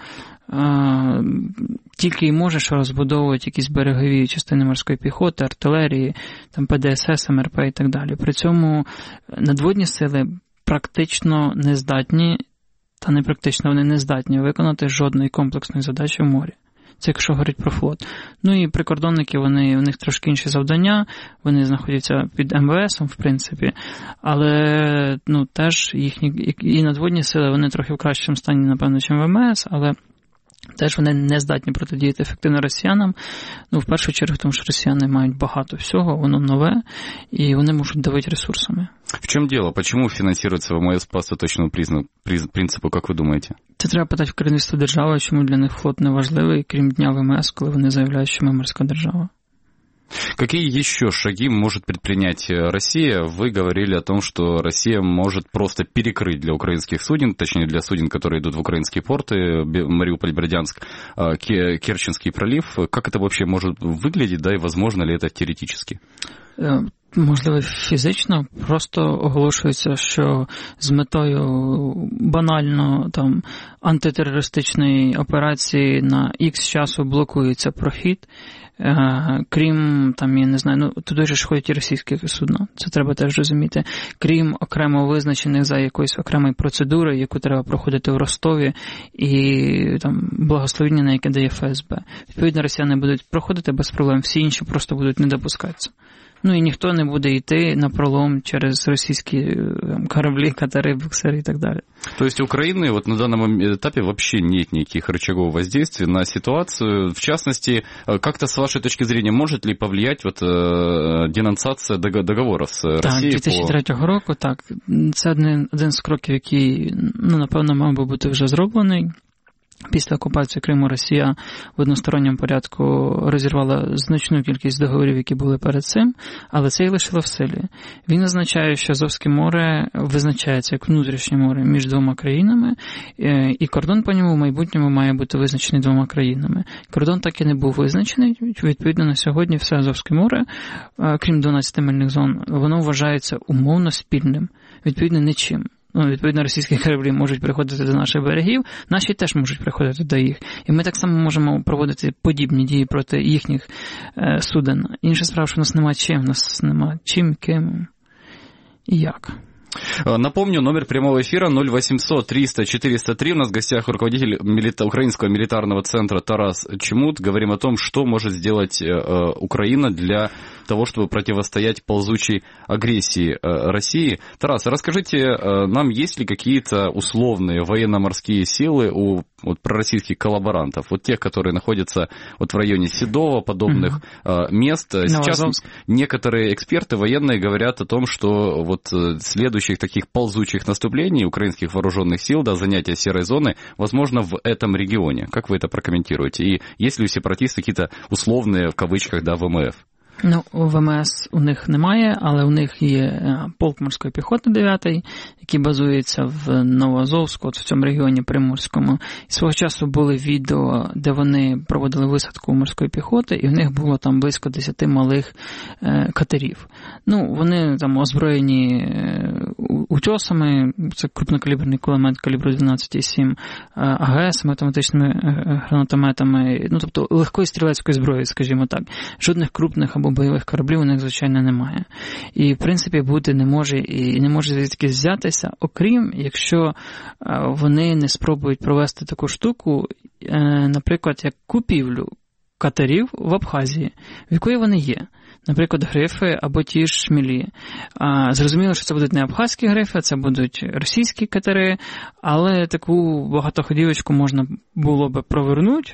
тільки й можеш розбудовувати якісь берегові частини морської піхоти, артилерії, там ПДСС, МРП і так далі. При цьому надводні сили практично не здатні, та не практично, вони не здатні виконати жодної комплексної задачі в морі. Це якщо говорить про флот. Ну і прикордонники, у них трошки інші завдання, вони знаходяться під МВСом, в принципі, але ну, теж їхні і надводні сили, вони трохи в кращому стані, напевно, ніж МВС, але теж вони не здатні протидіяти ефективно росіянам. Ну, в першу чергу, тому що росіяни мають багато всього, воно нове, і вони можуть давити ресурсами. В чем дело? Почему финансируется ВМС по остаточному принципу, как вы думаете? Це треба питати в керівництво держави, чому для них флот не важливий, крім Дня ВМС, коли вони заявляють, що ми морська держава. Какие еще шаги может предпринять Россия? Вы говорили о том, что Россия может просто перекрыть для украинских суден, точнее для суден, которые идут в украинские порты, Мариуполь, Бердянск, Керченский пролив. Как это вообще может выглядеть, да, и возможно ли это теоретически? Можливо, фізично, просто оголошується, що з метою банально там антитерористичної операції на X часу блокується прохід, крім, там, я не знаю, ну, туди ж ходять і російські судна, це треба теж розуміти, крім окремо визначених за якоюсь окремою процедурою, яку треба проходити в Ростові, і там благословення, на яке дає ФСБ. Відповідно, росіяни будуть проходити без проблем, всі інші просто будуть не допускатися. Ну і ніхто не буде йти на пролом через російські кораблі, катери, буксери и так далее. То есть у Украины вот на данном этапе вообще нет никаких рычагов воздействия на ситуацию. В частности, как-то с вашей точки зрения, может ли повлиять вот денонсація договорів з Росією? Так, 2003 року, так. Це один з кроків, який, ну, напевно, мав би бути вже зроблений. Після окупації Криму Росія в односторонньому порядку розірвала значну кількість договорів, які були перед цим, але це і лишило в силі. Він означає, що Азовське море визначається як внутрішнє море між двома країнами, і кордон по ньому в майбутньому має бути визначений двома країнами. Кордон так і не був визначений. Відповідно, на сьогодні все Азовське море, крім 12 мильних зон, воно вважається умовно спільним, відповідно, нічим. Відповідно, російські кораблі можуть приходити до наших берегів, наші теж можуть приходити до їх. І ми так само можемо проводити подібні дії проти їхніх суден. Інша справа, що в нас немає чим, в нас немає чим, ким і як. Напомню, номер прямого эфира 0800 300 403. У нас в гостях руководитель Украинского милитарного центра Тарас Чмут. Говорим о том, что может сделать Украина для того, чтобы противостоять ползучей агрессии России. Тарас, расскажите нам, есть ли какие-то условные военно-морские силы у пророссийских коллаборантов, вот тех, которые находятся вот в районе Седова, подобных мест. Сейчас некоторые эксперты военные говорят о том, что вот следующих таких ползучих наступлений украинских вооруженных сил, да, занятия серой зоны, возможно, в этом регионе. Как вы это прокомментируете? И есть ли у сепаратистов какие-то условные, в кавычках, да, ВМФ? Ну, ВМС у них немає, але у них є полк морської піхоти 9-й, який базується в Новоазовську, от в цьому регіоні Приморському. І свого часу були відео, де вони проводили висадку морської піхоти, і в них було там близько 10 малих катерів. Ну, вони там озброєні утьосами, це крупнокаліберний кулемет калібру 12,7, АГС, автоматичними гранатометами, ну, тобто легкої стрілецької зброї, скажімо так. Жодних крупних або бойових кораблів у них, звичайно, немає. І, в принципі, бути не може і не може звідки взятися, окрім, якщо вони не спробують провести таку штуку, наприклад, як купівлю катерів в Абхазії, в якої вони є. Наприклад, грифи або ті ж шмілі. Зрозуміло, що це будуть не абхазькі грифи, це будуть російські катери, але таку багатоходівочку можна було би провернути,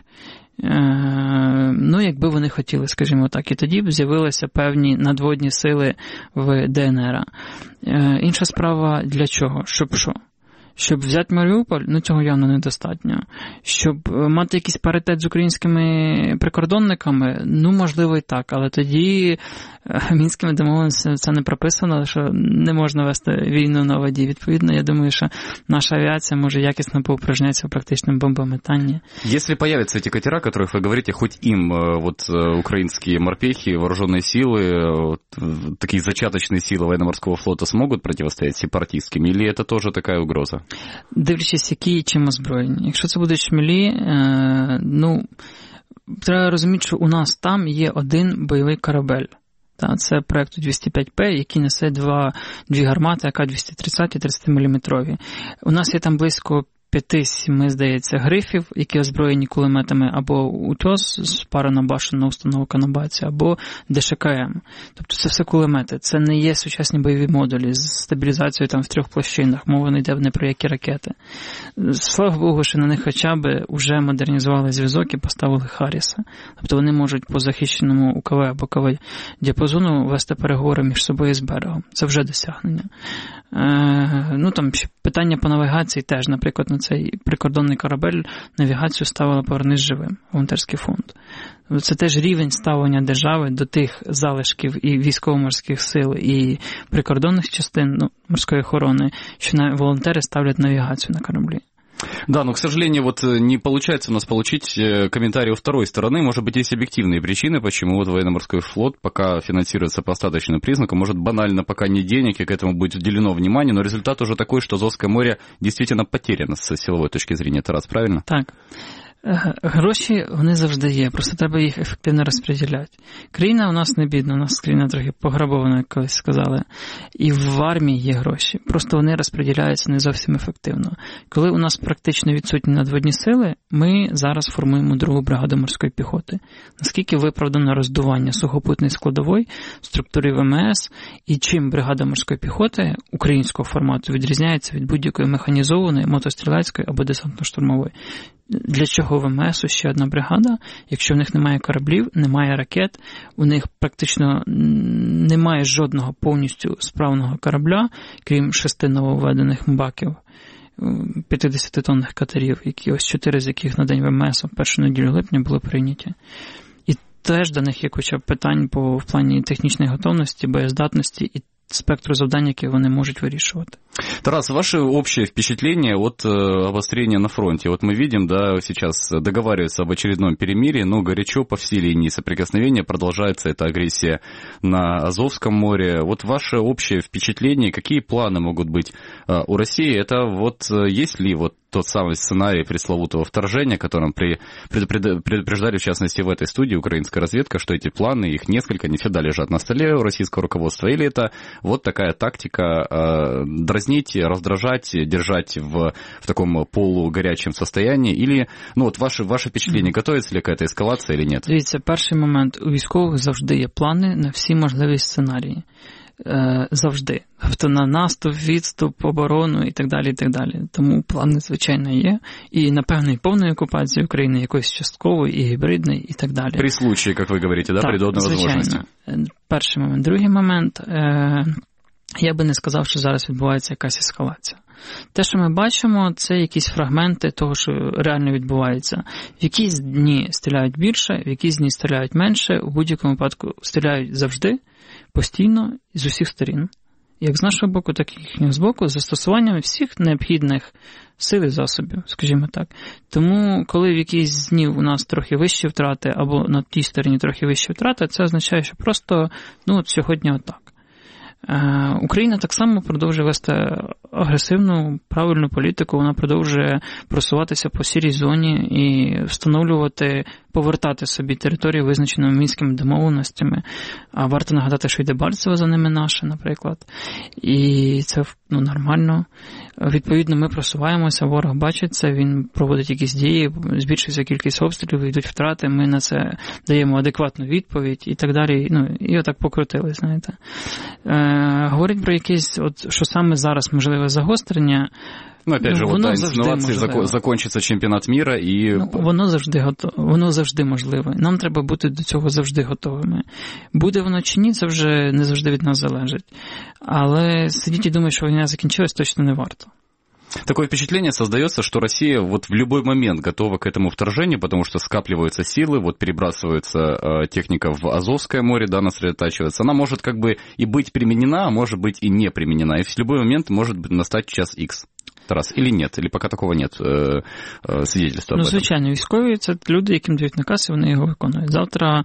ну, якби вони хотіли, скажімо так. І тоді б з'явилися певні надводні сили в ДНР. Інша справа, для чого? Щоб що? Щоб взяти Маріуполь, ну цього явно недостатньо. Щоб мати якийсь паритет з українськими прикордонниками, ну можливо і так, але тоді мінськими домовленостями це не прописано, що не можна вести війну на воді. Відповідно, я думаю, що наша авіація може якісно поупражнятися в практичному бомбометанні. Если появятся эти катера, о которых вы говорите, хоть им вот украинские морпехи, вооруженные силы, такие зачаточные силы военно-морского флота смогут противостоять сепаратистским, или это тоже такая угроза? Дивлячись, які і чим озброєні. Якщо це будуть шмілі, ну, треба розуміти, що у нас там є один бойовий корабель. Це проєкт 205П, який несе дві гармати, АК-230 і 30-мм. У нас є там близько 5-7, здається, грифів, які озброєні кулеметами або УТОС з паронабашена установка на баці, або ДШКМ. Тобто це все кулемети. Це не є сучасні бойові модулі з стабілізацією там в 3 площинах. Мова не йде не про які ракети. Слава Богу, що на них хоча б вже модернізували зв'язок і поставили Харріси. Тобто вони можуть по захищеному УКВ або КВ діапазону вести переговори між собою з берегом. Це вже досягнення. Ну, там ще питання по навігації теж. Наприклад, на цей прикордонний корабель навігацію ставила «Повернись живим», волонтерський фонд. Це теж рівень ставлення держави до тих залишків і військово-морських сил, і прикордонних частин морської охорони, що волонтери ставлять навігацію на кораблі. Да, но, к сожалению, вот не получается у нас получить комментарий у второй стороны. Может быть, есть объективные причины, почему вот военно-морской флот пока финансируется по остаточным признакам. Может, банально пока нет денег, и к этому будет уделено внимание, но результат уже такой, что Азовское море действительно потеряно с силовой точки зрения. Тарас, правильно? Так. Гроші, вони завжди є, просто треба їх ефективно розподіляти. Країна у нас не бідна, у нас країна трохи пограбована, як колись сказали. І в армії є гроші, просто вони розподіляються не зовсім ефективно. Коли у нас практично відсутні надводні сили, ми зараз формуємо 2-гу бригаду морської піхоти. Наскільки виправдано роздування сухопутної складової, структури ВМС, і чим бригада морської піхоти українського формату відрізняється від будь-якої механізованої, мотострілецької або десантно-штурмової. Для чого ВМСу ще одна бригада, якщо в них немає кораблів, немає ракет, у них практично немає жодного повністю справного корабля, крім 6 нововведених МБАКів. 50-тонних катерів, які ось 4 з яких на день ВМС в першу неділю липня були прийняті. І теж до них є куча питань в плані технічної готовності, боєздатності і спектру завдань, які вони можуть вирішувати. Тарас, ваше общее впечатление от обострения на фронте? Вот мы видим, да, сейчас договариваются об очередном перемирии, но горячо по всей линии соприкосновения продолжается эта агрессия на Азовском море. Вот ваше общее впечатление, какие планы могут быть у России? Это вот есть ли вот тот самый сценарий пресловутого вторжения, которым предупреждали, в частности, в этой студии украинская разведка, что эти планы, их несколько, не всегда лежат на столе у российского руководства, или это вот такая тактика дразнить, раздражать, держать в таком полугорячем состоянии, или, ну вот ваше впечатление, готовится ли какая-то эскалация или нет? Дивіться, перший момент, у військових завжди є плани на всі можливі сценарії. Завжди. Тобто на наступ, відступ, оборону і так далі, і так далі. Тому плани, звичайно, є. І, напевно, і повної окупації України, якоїсь часткової, і гібридної, і так далі. При случаї, як ви говорите, да, при додній можливості. Перший момент. Другий момент, я би не сказав, що зараз відбувається якась ескалація. Те, що ми бачимо, це якісь фрагменти того, що реально відбувається. В якісь дні стріляють більше, в якісь дні стріляють менше, у будь-якому випадку стріляють завжди, постійно і з усіх сторін. Як з нашого боку, так і їхнього з боку, з застосуванням всіх необхідних сил і засобів, скажімо так. Тому, коли в якісь дні у нас трохи вищі втрати, або на тій стороні трохи вищі втрати, це означає, що просто, от сьогодні отак. Україна так само продовжує вести агресивну, правильну політику, вона продовжує просуватися по сірій зоні і встановлювати, повертати собі територію, визначену мінськими домовленостями. А варто нагадати, що й Дебальцево за ними наше, наприклад. І це нормально. Відповідно, ми просуваємося, ворог бачить це, він проводить якісь дії, збільшується кількість обстрілів, йдуть втрати, ми на це даємо адекватну відповідь і так далі. І отак покрутили, знаєте. Говорить про якесь, що саме зараз можливе загострення. Опять же, вот инсценуации закончится чемпіонат мира і... Воно завжди можливе. Нам треба бути до цього завжди готовими. Буде воно чи ні, це вже не завжди від нас залежить. Але сидіть і думати, що війна закінчилась, точно не варто. Такое впечатление создается, что Россия вот в любой момент готова к этому вторжению, потому что скапливаются силы, вот перебрасывается техника в Азовское море, да, она сосредотачивается. Она может как бы и быть применена, а может быть и не применена. И в любой момент может настать час X. Тарас, или нет? Или пока такого нет свидетельства об этом? Звичайно, військові – це люди, яким дають наказ, і вони його виконують. Завтра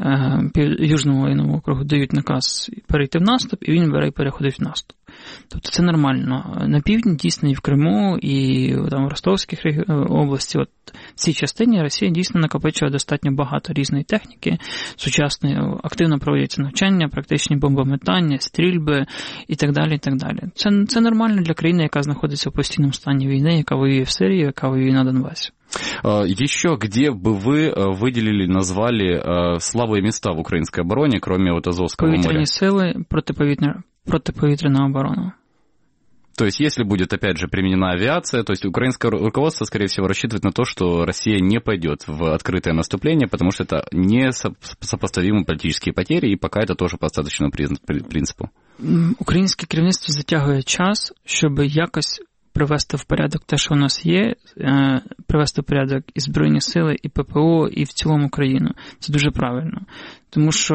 Южному воєнному округу дають наказ перейти в наступ, і він бере і переходить в наступ. Тобто це нормально. На півдні, дійсно, і в Криму, і там в Ростовській області, от в цій частині Росія дійсно накопичує достатньо багато різної техніки, сучасної, активно проводяться навчання, практичні бомбометання, стрільби і так далі, і так далі. Це нормально для країни, яка знаходиться в постійному стані війни, яка воює в Сирії, яка воює на Донбасі. Еще где бы вы выделили, назвали слабые места в украинской обороне, кроме вот Азовского моря? Повітряні сили, протиповітряна оборона. То есть, если будет, опять же, применена авиация, то есть украинское руководство, скорее всего, рассчитывает на то, что Россия не пойдет в открытое наступление, потому что это не сопоставимы политические потери, и пока это тоже по остаточному принципу. Українське керівництво затягує час, щоб якось привести в порядок те, що у нас є, привести в порядок і Збройні сили, і ППО, і в цілому країну. Це дуже правильно. Тому що,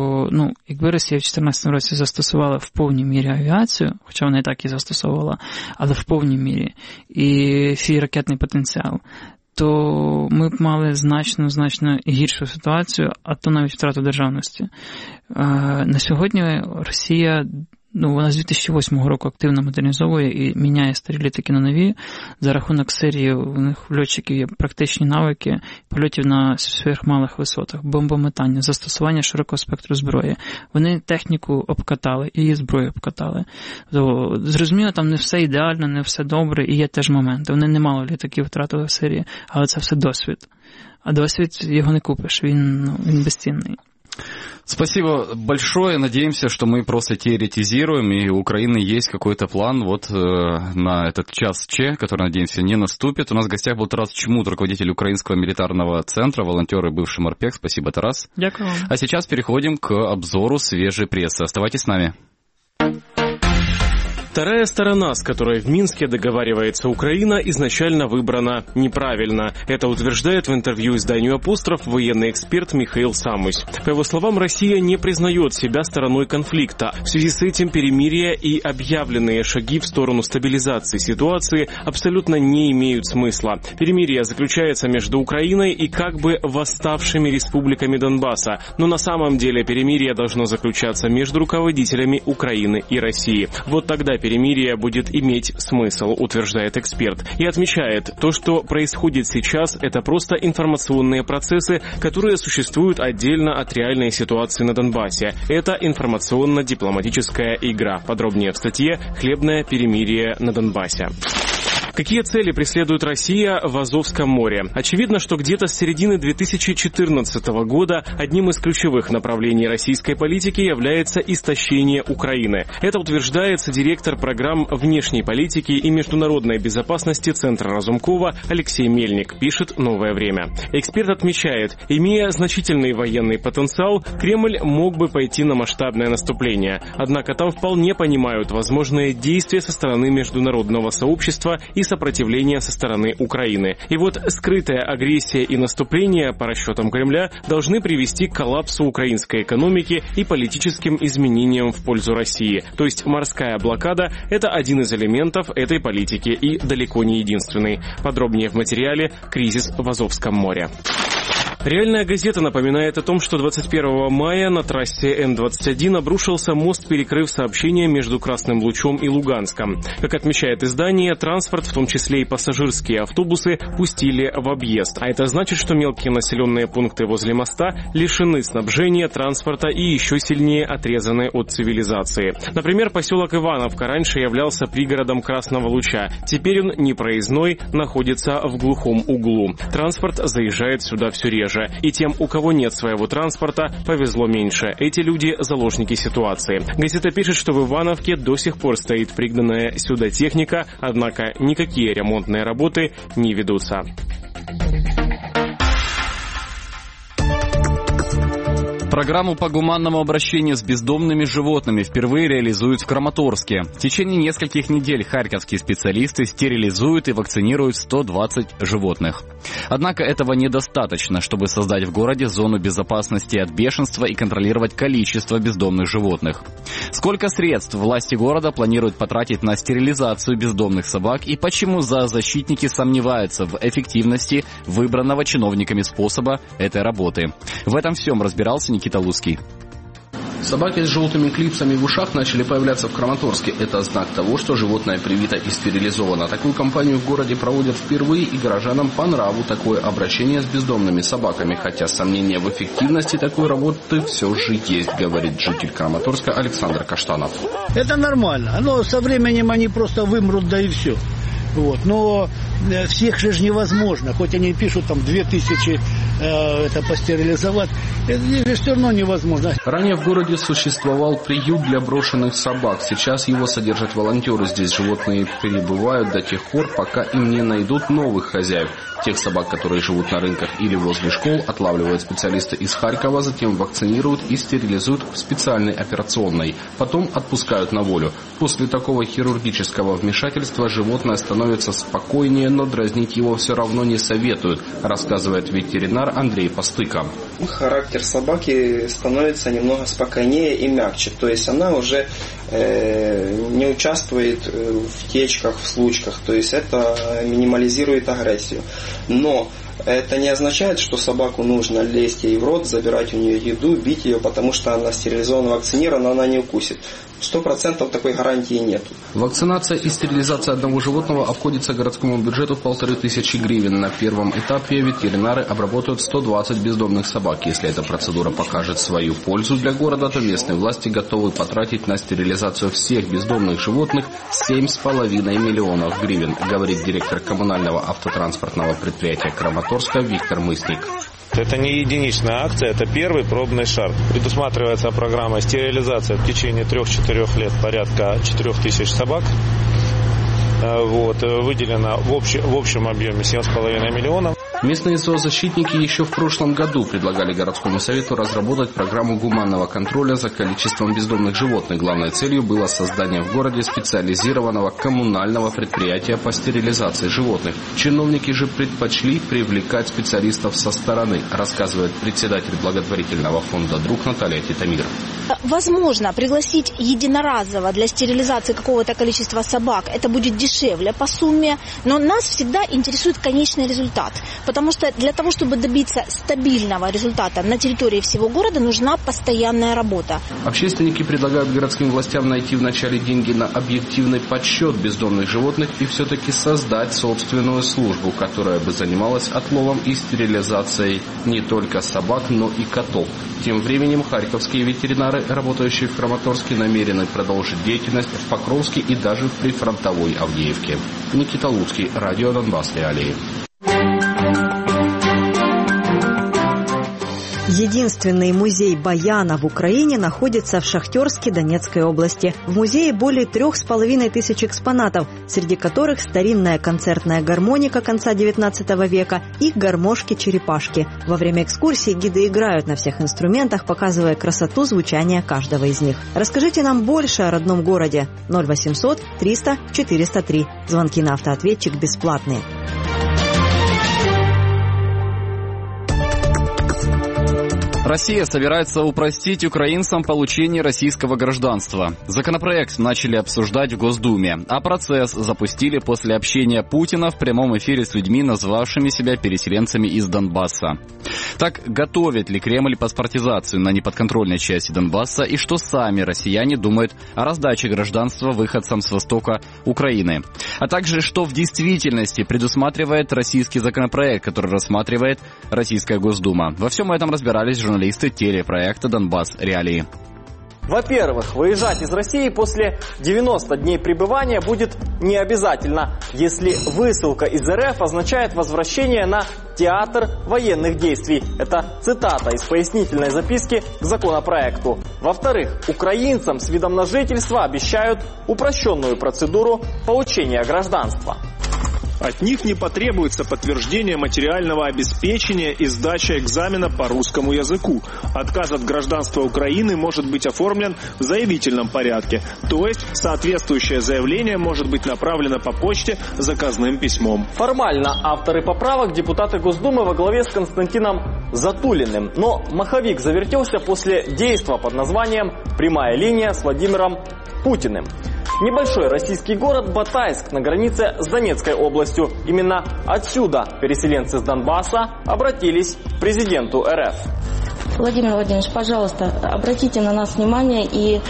якби Росія в 2014 році застосувала в повній мірі авіацію, хоча вона і так і застосовувала, але в повній мірі, і свій ракетний потенціал, то ми б мали значно гіршу ситуацію, а то навіть втрату державності. На сьогодні Росія... вона з 2008 року активно модернізовує і міняє старі літаки на нові. За рахунок Сирії у них в льотчиків є практичні навики польотів на сверхмалих висотах, бомбометання, застосування широкого спектру зброї. Вони техніку обкатали і зброю обкатали. Зрозуміло, там не все ідеально, не все добре, і є теж моменти. Вони немало літаків втратили в Сирії, але це все досвід. А досвід його не купиш, він безцінний. Спасибо большое. Надеемся, что мы просто теоретизируем, и у Украины есть какой-то план вот на этот час Ч, который, надеемся, не наступит. У нас в гостях был Тарас Чмут, руководитель Украинского милитарного центра, волонтер и бывший морпех. Спасибо, Тарас. Дякую вам. А сейчас переходим к обзору свежей прессы. Оставайтесь с нами. Вторая сторона, с которой в Минске договаривается Украина, изначально выбрана неправильно. Это утверждает в интервью изданию «Апостроф» военный эксперт Михаил Самусь. По его словам, Россия не признает себя стороной конфликта. В связи с этим перемирие и объявленные шаги в сторону стабилизации ситуации абсолютно не имеют смысла. Перемирие заключается между Украиной и как бы восставшими республиками Донбасса. Но на самом деле перемирие должно заключаться между руководителями Украины и России. Вот тогда перемирие будет иметь смысл, утверждает эксперт. И отмечает, то, что происходит сейчас, это просто информационные процессы, которые существуют отдельно от реальной ситуации на Донбассе. Это информационно-дипломатическая игра. Подробнее в статье «Хлебное перемирие на Донбассе». Какие цели преследует Россия в Азовском море? Очевидно, что где-то с середины 2014 года одним из ключевых направлений российской политики является истощение Украины. Это утверждает директор программ внешней политики и международной безопасности Центра Разумкова Алексей Мельник, пишет «Новое время». Эксперт отмечает, имея значительный военный потенциал, Кремль мог бы пойти на масштабное наступление. Однако там вполне понимают возможные действия со стороны международного сообщества и сопротивление со стороны Украины. И вот скрытая агрессия и наступление, по расчетам Кремля, должны привести к коллапсу украинской экономики и политическим изменениям в пользу России. То есть морская блокада – это один из элементов этой политики и далеко не единственный. Подробнее в материале «Кризис в Азовском море». Реальная газета напоминает о том, что 21 мая на трассе Н-21 обрушился мост, перекрыв сообщение между Красным Лучом и Луганском. Как отмечает издание, транспорт, в том числе и пассажирские автобусы, пустили в объезд. А это значит, что мелкие населенные пункты возле моста лишены снабжения, транспорта и еще сильнее отрезаны от цивилизации. Например, поселок Ивановка раньше являлся пригородом Красного Луча. Теперь он непроездной, находится в глухом углу. Транспорт заезжает сюда все реже. И тем, у кого нет своего транспорта, повезло меньше. Эти люди – заложники ситуации. Газета пишет, что в Ивановке до сих пор стоит пригнанная сюда техника, однако никакие ремонтные работы не ведутся. Программу по гуманному обращению с бездомными животными впервые реализуют в Краматорске. В течение нескольких недель харьковские специалисты стерилизуют и вакцинируют 120 животных. Однако этого недостаточно, чтобы создать в городе зону безопасности от бешенства и контролировать количество бездомных животных. Сколько средств власти города планируют потратить на стерилизацию бездомных собак и почему зоозащитники сомневаются в эффективности выбранного чиновниками способа этой работы? В этом всем разбирался Никита Луцкий. Собаки с желтыми клипсами в ушах начали появляться в Краматорске. Это знак того, что животное привито и стерилизовано. Такую кампанию в городе проводят впервые, и горожанам по нраву такое обращение с бездомными собаками. Хотя сомнения в эффективности такой работы все же есть, говорит житель Краматорска Александр Каштанов. Это нормально. Но со временем они просто вымрут, да и все. Вот. Но всех же невозможно, хоть они пишут там 2000 это постерилизовать, это все равно невозможно. Ранее в городе существовал приют для брошенных собак. Сейчас его содержат волонтеры. Здесь животные перебывают до тех пор, пока им не найдут новых хозяев. Тех собак, которые живут на рынках или возле школ, отлавливают специалисты из Харькова, затем вакцинируют и стерилизуют в специальной операционной. Потом отпускают на волю. После такого хирургического вмешательства животное становится спокойнее, но дразнить его все равно не советуют, рассказывает ветеринар Андрей Постыка. Характер собаки становится немного спокойнее и мягче. То есть она уже не участвует в течках, в случках. То есть это минимализирует агрессию. Но это не означает, что собаку нужно лезть ей в рот, забирать у нее еду, бить ее, потому что она стерилизована, вакцинирована, она не укусит. 100% такой гарантии нет. Вакцинация и стерилизация одного животного обходится городскому бюджету в 1500 гривен. На первом этапе ветеринары обработают 120 бездомных собак. Если эта процедура покажет свою пользу для города, то местные власти готовы потратить на стерилизацию всех бездомных животных 7,5 миллионов гривен, говорит директор коммунального автотранспортного предприятия Краматорска Виктор Мысник. Это не единичная акция, это первый пробный шаг. Предусматривается программа стерилизации в течение 3-4 лет порядка 4000 собак. Выделено в общем объеме 7,5 миллионов. Местные зоозащитники еще в прошлом году предлагали городскому совету разработать программу гуманного контроля за количеством бездомных животных. Главной целью было создание в городе специализированного коммунального предприятия по стерилизации животных. Чиновники же предпочли привлекать специалистов со стороны, рассказывает председатель благотворительного фонда «Друг» Наталья Титамир. Возможно, пригласить единоразово для стерилизации какого-то количества собак, это будет дешевле по сумме, но нас всегда интересует конечный результат, потому что для того, чтобы добиться стабильного результата на территории всего города, нужна постоянная работа. Общественники предлагают городским властям найти вначале деньги на объективный подсчет бездомных животных и все-таки создать собственную службу, которая бы занималась отловом и стерилизацией не только собак, но и котов. Тем временем харьковские ветеринары, работающие в Краматорске, намерены продолжить деятельность в Покровске и даже в прифронтовой Авдеевке. Никита Луцкий, радио «Донбасс Реалии». Единственный музей баяна в Украине находится в Шахтерске Донецкой области. В музее более 3500 экспонатов, среди которых старинная концертная гармоника конца XIX века и гармошки-черепашки. Во время экскурсии гиды играют на всех инструментах, показывая красоту звучания каждого из них. Расскажите нам больше о родном городе. 0800 300 403. Звонки на автоответчик бесплатные. Россия собирается упростить украинцам получение российского гражданства. Законопроект начали обсуждать в Госдуме, а процесс запустили после общения Путина в прямом эфире с людьми, назвавшими себя переселенцами из Донбасса. Так, готовит ли Кремль паспортизацию на неподконтрольной части Донбасса и что сами россияне думают о раздаче гражданства выходцам с востока Украины? А также, что в действительности предусматривает российский законопроект, который рассматривает Российская Госдума. Во всем этом разбирались журналисты телепроекта «Донбасс Реалии». Во-первых, выезжать из России после 90 дней пребывания будет не обязательно, если высылка из РФ означает возвращение на театр военных действий. Это цитата из пояснительной записки к законопроекту. Во-вторых, украинцам с видом на жительство обещают упрощенную процедуру получения гражданства. От них не потребуется подтверждение материального обеспечения и сдача экзамена по русскому языку. Отказ от гражданства Украины может быть оформлен в заявительном порядке, то есть соответствующее заявление может быть направлено по почте заказным письмом. Формально авторы поправок депутаты Госдумы во главе с Константином Затулиным, но маховик завертелся после действа под названием «Прямая линия» с Владимиром Путиным. Небольшой российский город Батайск на границе с Донецкой областью. Именно отсюда переселенцы с Донбасса обратились к президенту РФ. Владимир Владимирович, пожалуйста, обратите на нас внимание и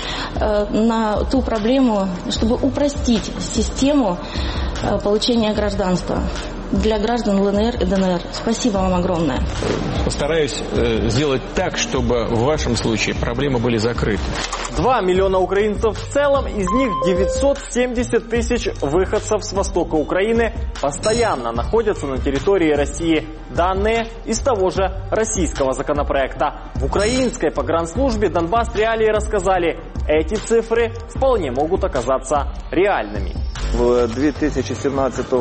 на ту проблему, чтобы упростить систему получения гражданства для граждан ЛНР и ДНР. Спасибо вам огромное. Постараюсь сделать так, чтобы в вашем случае проблемы были закрыты. 2 миллиона украинцев в целом, из них 970 тысяч выходцев с востока Украины постоянно находятся на территории России. Данные из того же российского законопроекта. В украинской погранслужбе «Донбасс Реалии» рассказали, эти цифры вполне могут оказаться реальными. В 2017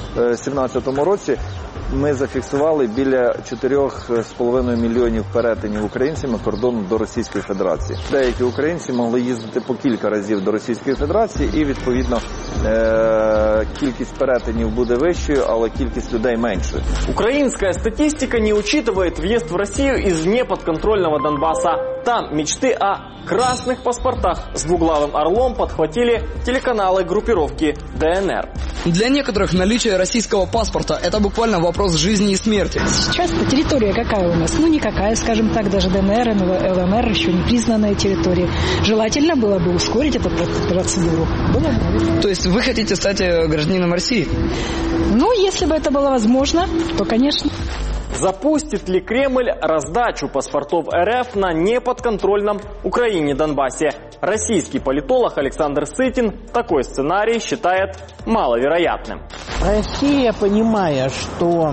році ми зафіксували біля 4,5 мільйонів перетинів українцями кордону до Російської Федерації. Деякі українці могли їздити по кілька разів до Російської Федерації і, відповідно, кількість перетинів буде вищою, але кількість людей меншою. Украинская статистика не учитывает въезд в Россию из неподконтрольного Донбасса. Там мечты о красных паспортах с двуглавым орлом подхватили телеканалы группировки ДНР. Для некоторых наличие российского паспорта – это буквально вопрос жизни и смерти. Сейчас территория какая у нас? Ну, никакая, скажем так, даже ДНР, ЛНР еще не признанные территории. Желательно было бы ускорить эту процедуру. Было бы. То есть вы хотите стать гражданином России? Ну, если бы это было возможно, то, конечно. Запустит ли Кремль раздачу паспортов РФ на неподконтрольном Украине Донбассе? Российский политолог Александр Сытин такой сценарий считает маловероятным. Россия, понимая, что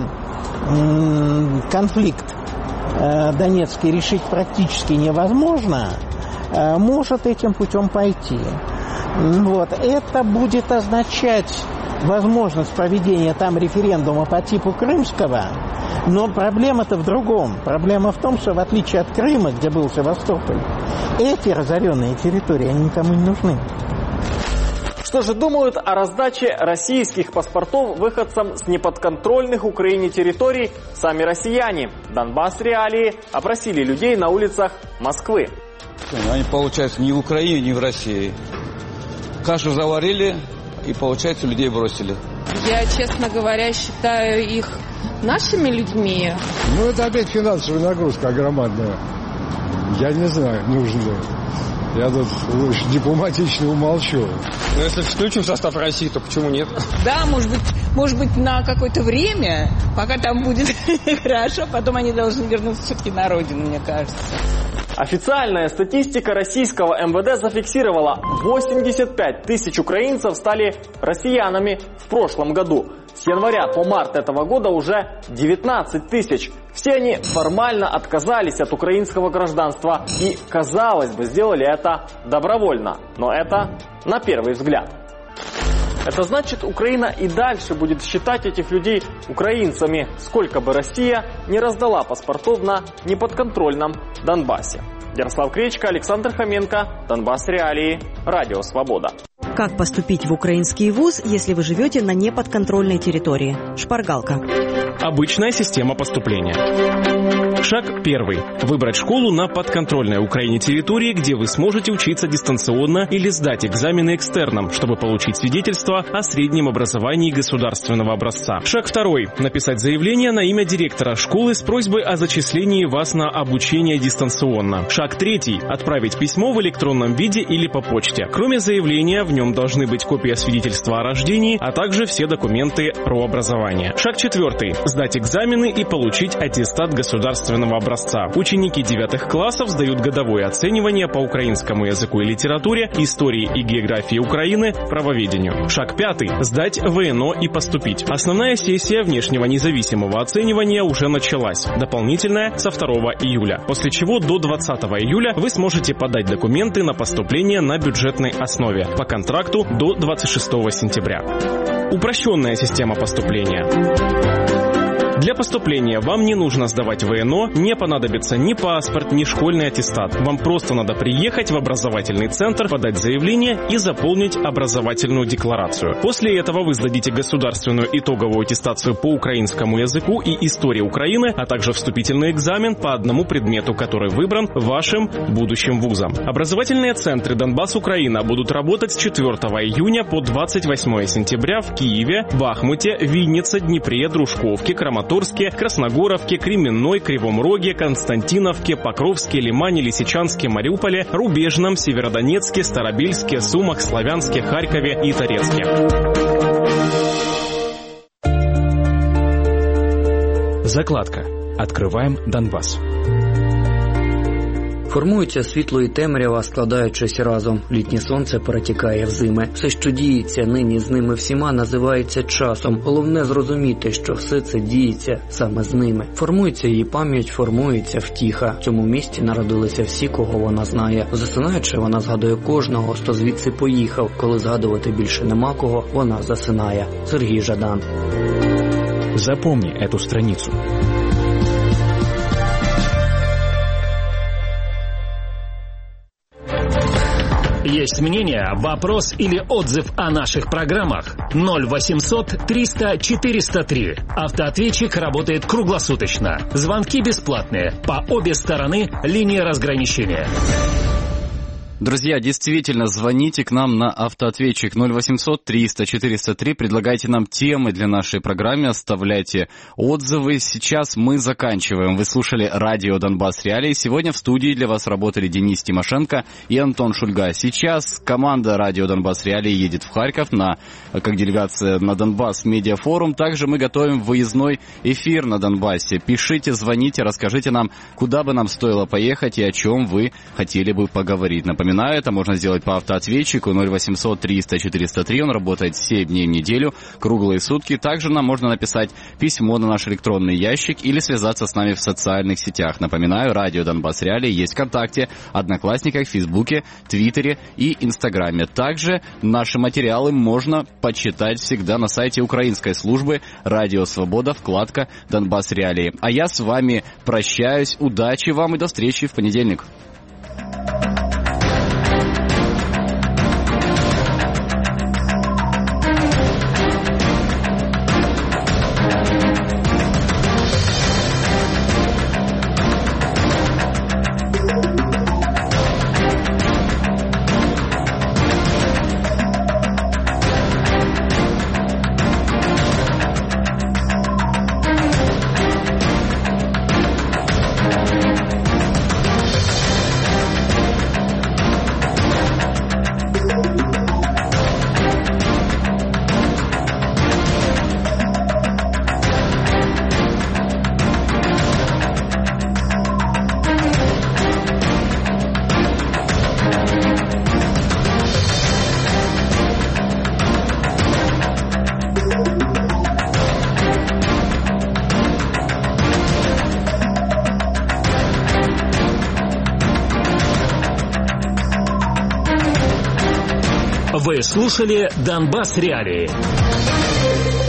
конфликт донецкий решить практически невозможно, может этим путем пойти. Вот. Это будет означать возможность проведения там референдума по типу крымского, Но проблема-то в другом. Проблема в том, что в отличие от Крыма, где был Севастополь, эти разоренные территории, они никому не нужны. Что же думают о раздаче российских паспортов выходцам с неподконтрольных Украине территорий сами россияне? Донбасс Реалии опросили людей на улицах Москвы. Они, получается, ни в Украине, ни в России. Кашу заварили и, получается, людей бросили. Я, честно говоря, считаю их нашими людьми. Ну, это опять финансовая нагрузка громадная. Я не знаю, нужно ли. Я тут лучше дипломатично умолчу. Но если включим в состав России, то почему нет? Да, может быть, на какое-то время, пока там будет хорошо, потом они должны вернуться все-таки на родину, мне кажется. Официальная статистика российского МВД зафиксировала: 85 тысяч украинцев стали россиянами в прошлом году. С января по март этого года уже 19 тысяч. Все они формально отказались от украинского гражданства и, казалось бы, сделали это добровольно. Но это на первый взгляд. Это значит, Украина и дальше будет считать этих людей украинцами, сколько бы Россия не раздала паспортов на неподконтрольном Донбассе. Ярослав Кречко, Александр Хоменко, Донбасс Реалии, Радио Свобода. Как поступить в украинский вуз, если вы живете на неподконтрольной территории? Шпаргалка. Обычная система поступления. Шаг 1. Выбрать школу на подконтрольной Украине территории, где вы сможете учиться дистанционно или сдать экзамены экстерном, чтобы получить свидетельство о среднем образовании государственного образца. Шаг 2. Написать заявление на имя директора школы с просьбой о зачислении вас на обучение дистанционно. Шаг 3. Отправить письмо в электронном виде или по почте. Кроме заявления, в нем должны быть копия свидетельства о рождении, а также все документы про образование. Шаг 4. Сдать экзамены и получить аттестат государственного образца. Ученики 9 классов сдают годовое оценивание по украинскому языку и литературе, истории и географии Украины, правоведению. Шаг 5. Сдать ВНО и поступить. Основная сессия внешнего независимого оценивания уже началась. Дополнительная со 2 июля. После чего до 20 июля вы сможете подать документы на поступление на бюджетной основе. По контракту до 26 сентября. Упрощенная система поступления. Для поступления вам не нужно сдавать ВНО, не понадобится ни паспорт, ни школьный аттестат. Вам просто надо приехать в образовательный центр, подать заявление и заполнить образовательную декларацию. После этого вы сдадите государственную итоговую аттестацию по украинскому языку и истории Украины, а также вступительный экзамен по одному предмету, который выбран вашим будущим вузом. Образовательные центры Донбасс Украина будут работать с 4 июня по 28 сентября в Киеве, Бахмуте, Виннице, Днепре, Дружковке, Краматорске, Красногоровке, Кременной, Кривом Роге, Константиновке, Покровске, Лимане, Лисичанске, Мариуполе, Рубежном, Северодонецке, Старобельске, Сумах, Славянске, Харькове и Торецке. Закладка. Открываем Донбасс. Формується світло і темрява, складаючись разом. Літнє сонце перетікає в зиме. Все, що діється нині з ними всіма, називається часом. Головне зрозуміти, що все це діється саме з ними. Формується її пам'ять, формується втіха. В цьому місті народилися всі, кого вона знає. Засинаючи, вона згадує кожного, хто звідси поїхав. Коли згадувати більше нема кого, вона засинає. Сергій Жадан. Запомни эту страницу. Есть мнение, вопрос или отзыв о наших программах? 0800 300 403. Автоответчик работает круглосуточно. Звонки бесплатные. По обе стороны линии разграничения. Друзья, действительно, звоните к нам на автоответчик 0800 300 403, предлагайте нам темы для нашей программы, оставляйте отзывы. Сейчас мы заканчиваем. Вы слушали радио Донбасс Реалии. Сегодня в студии для вас работали Денис Тимошенко и Антон Шульга. Сейчас команда радио Донбасс Реалии едет в Харьков как делегация на Донбасс Медиафорум. Также мы готовим выездной эфир на Донбассе. Пишите, звоните, расскажите нам, куда бы нам стоило поехать и о чем вы хотели бы поговорить. Напоминаю, Напоминаю, это можно сделать по автоответчику 0800 300 403. Он работает 7 дней в неделю, круглые сутки. Также нам можно написать письмо на наш электронный ящик или связаться с нами в социальных сетях. Напоминаю, радио Донбасс Реалии есть ВКонтакте, Одноклассниках, Фейсбуке, Твиттере и Инстаграме. Также наши материалы можно почитать всегда на сайте украинской службы «Радио Свобода», вкладка «Донбасс Реалии». А я с вами прощаюсь. Удачи вам и до встречи в понедельник. Вы слушали «Донбасс Реалии».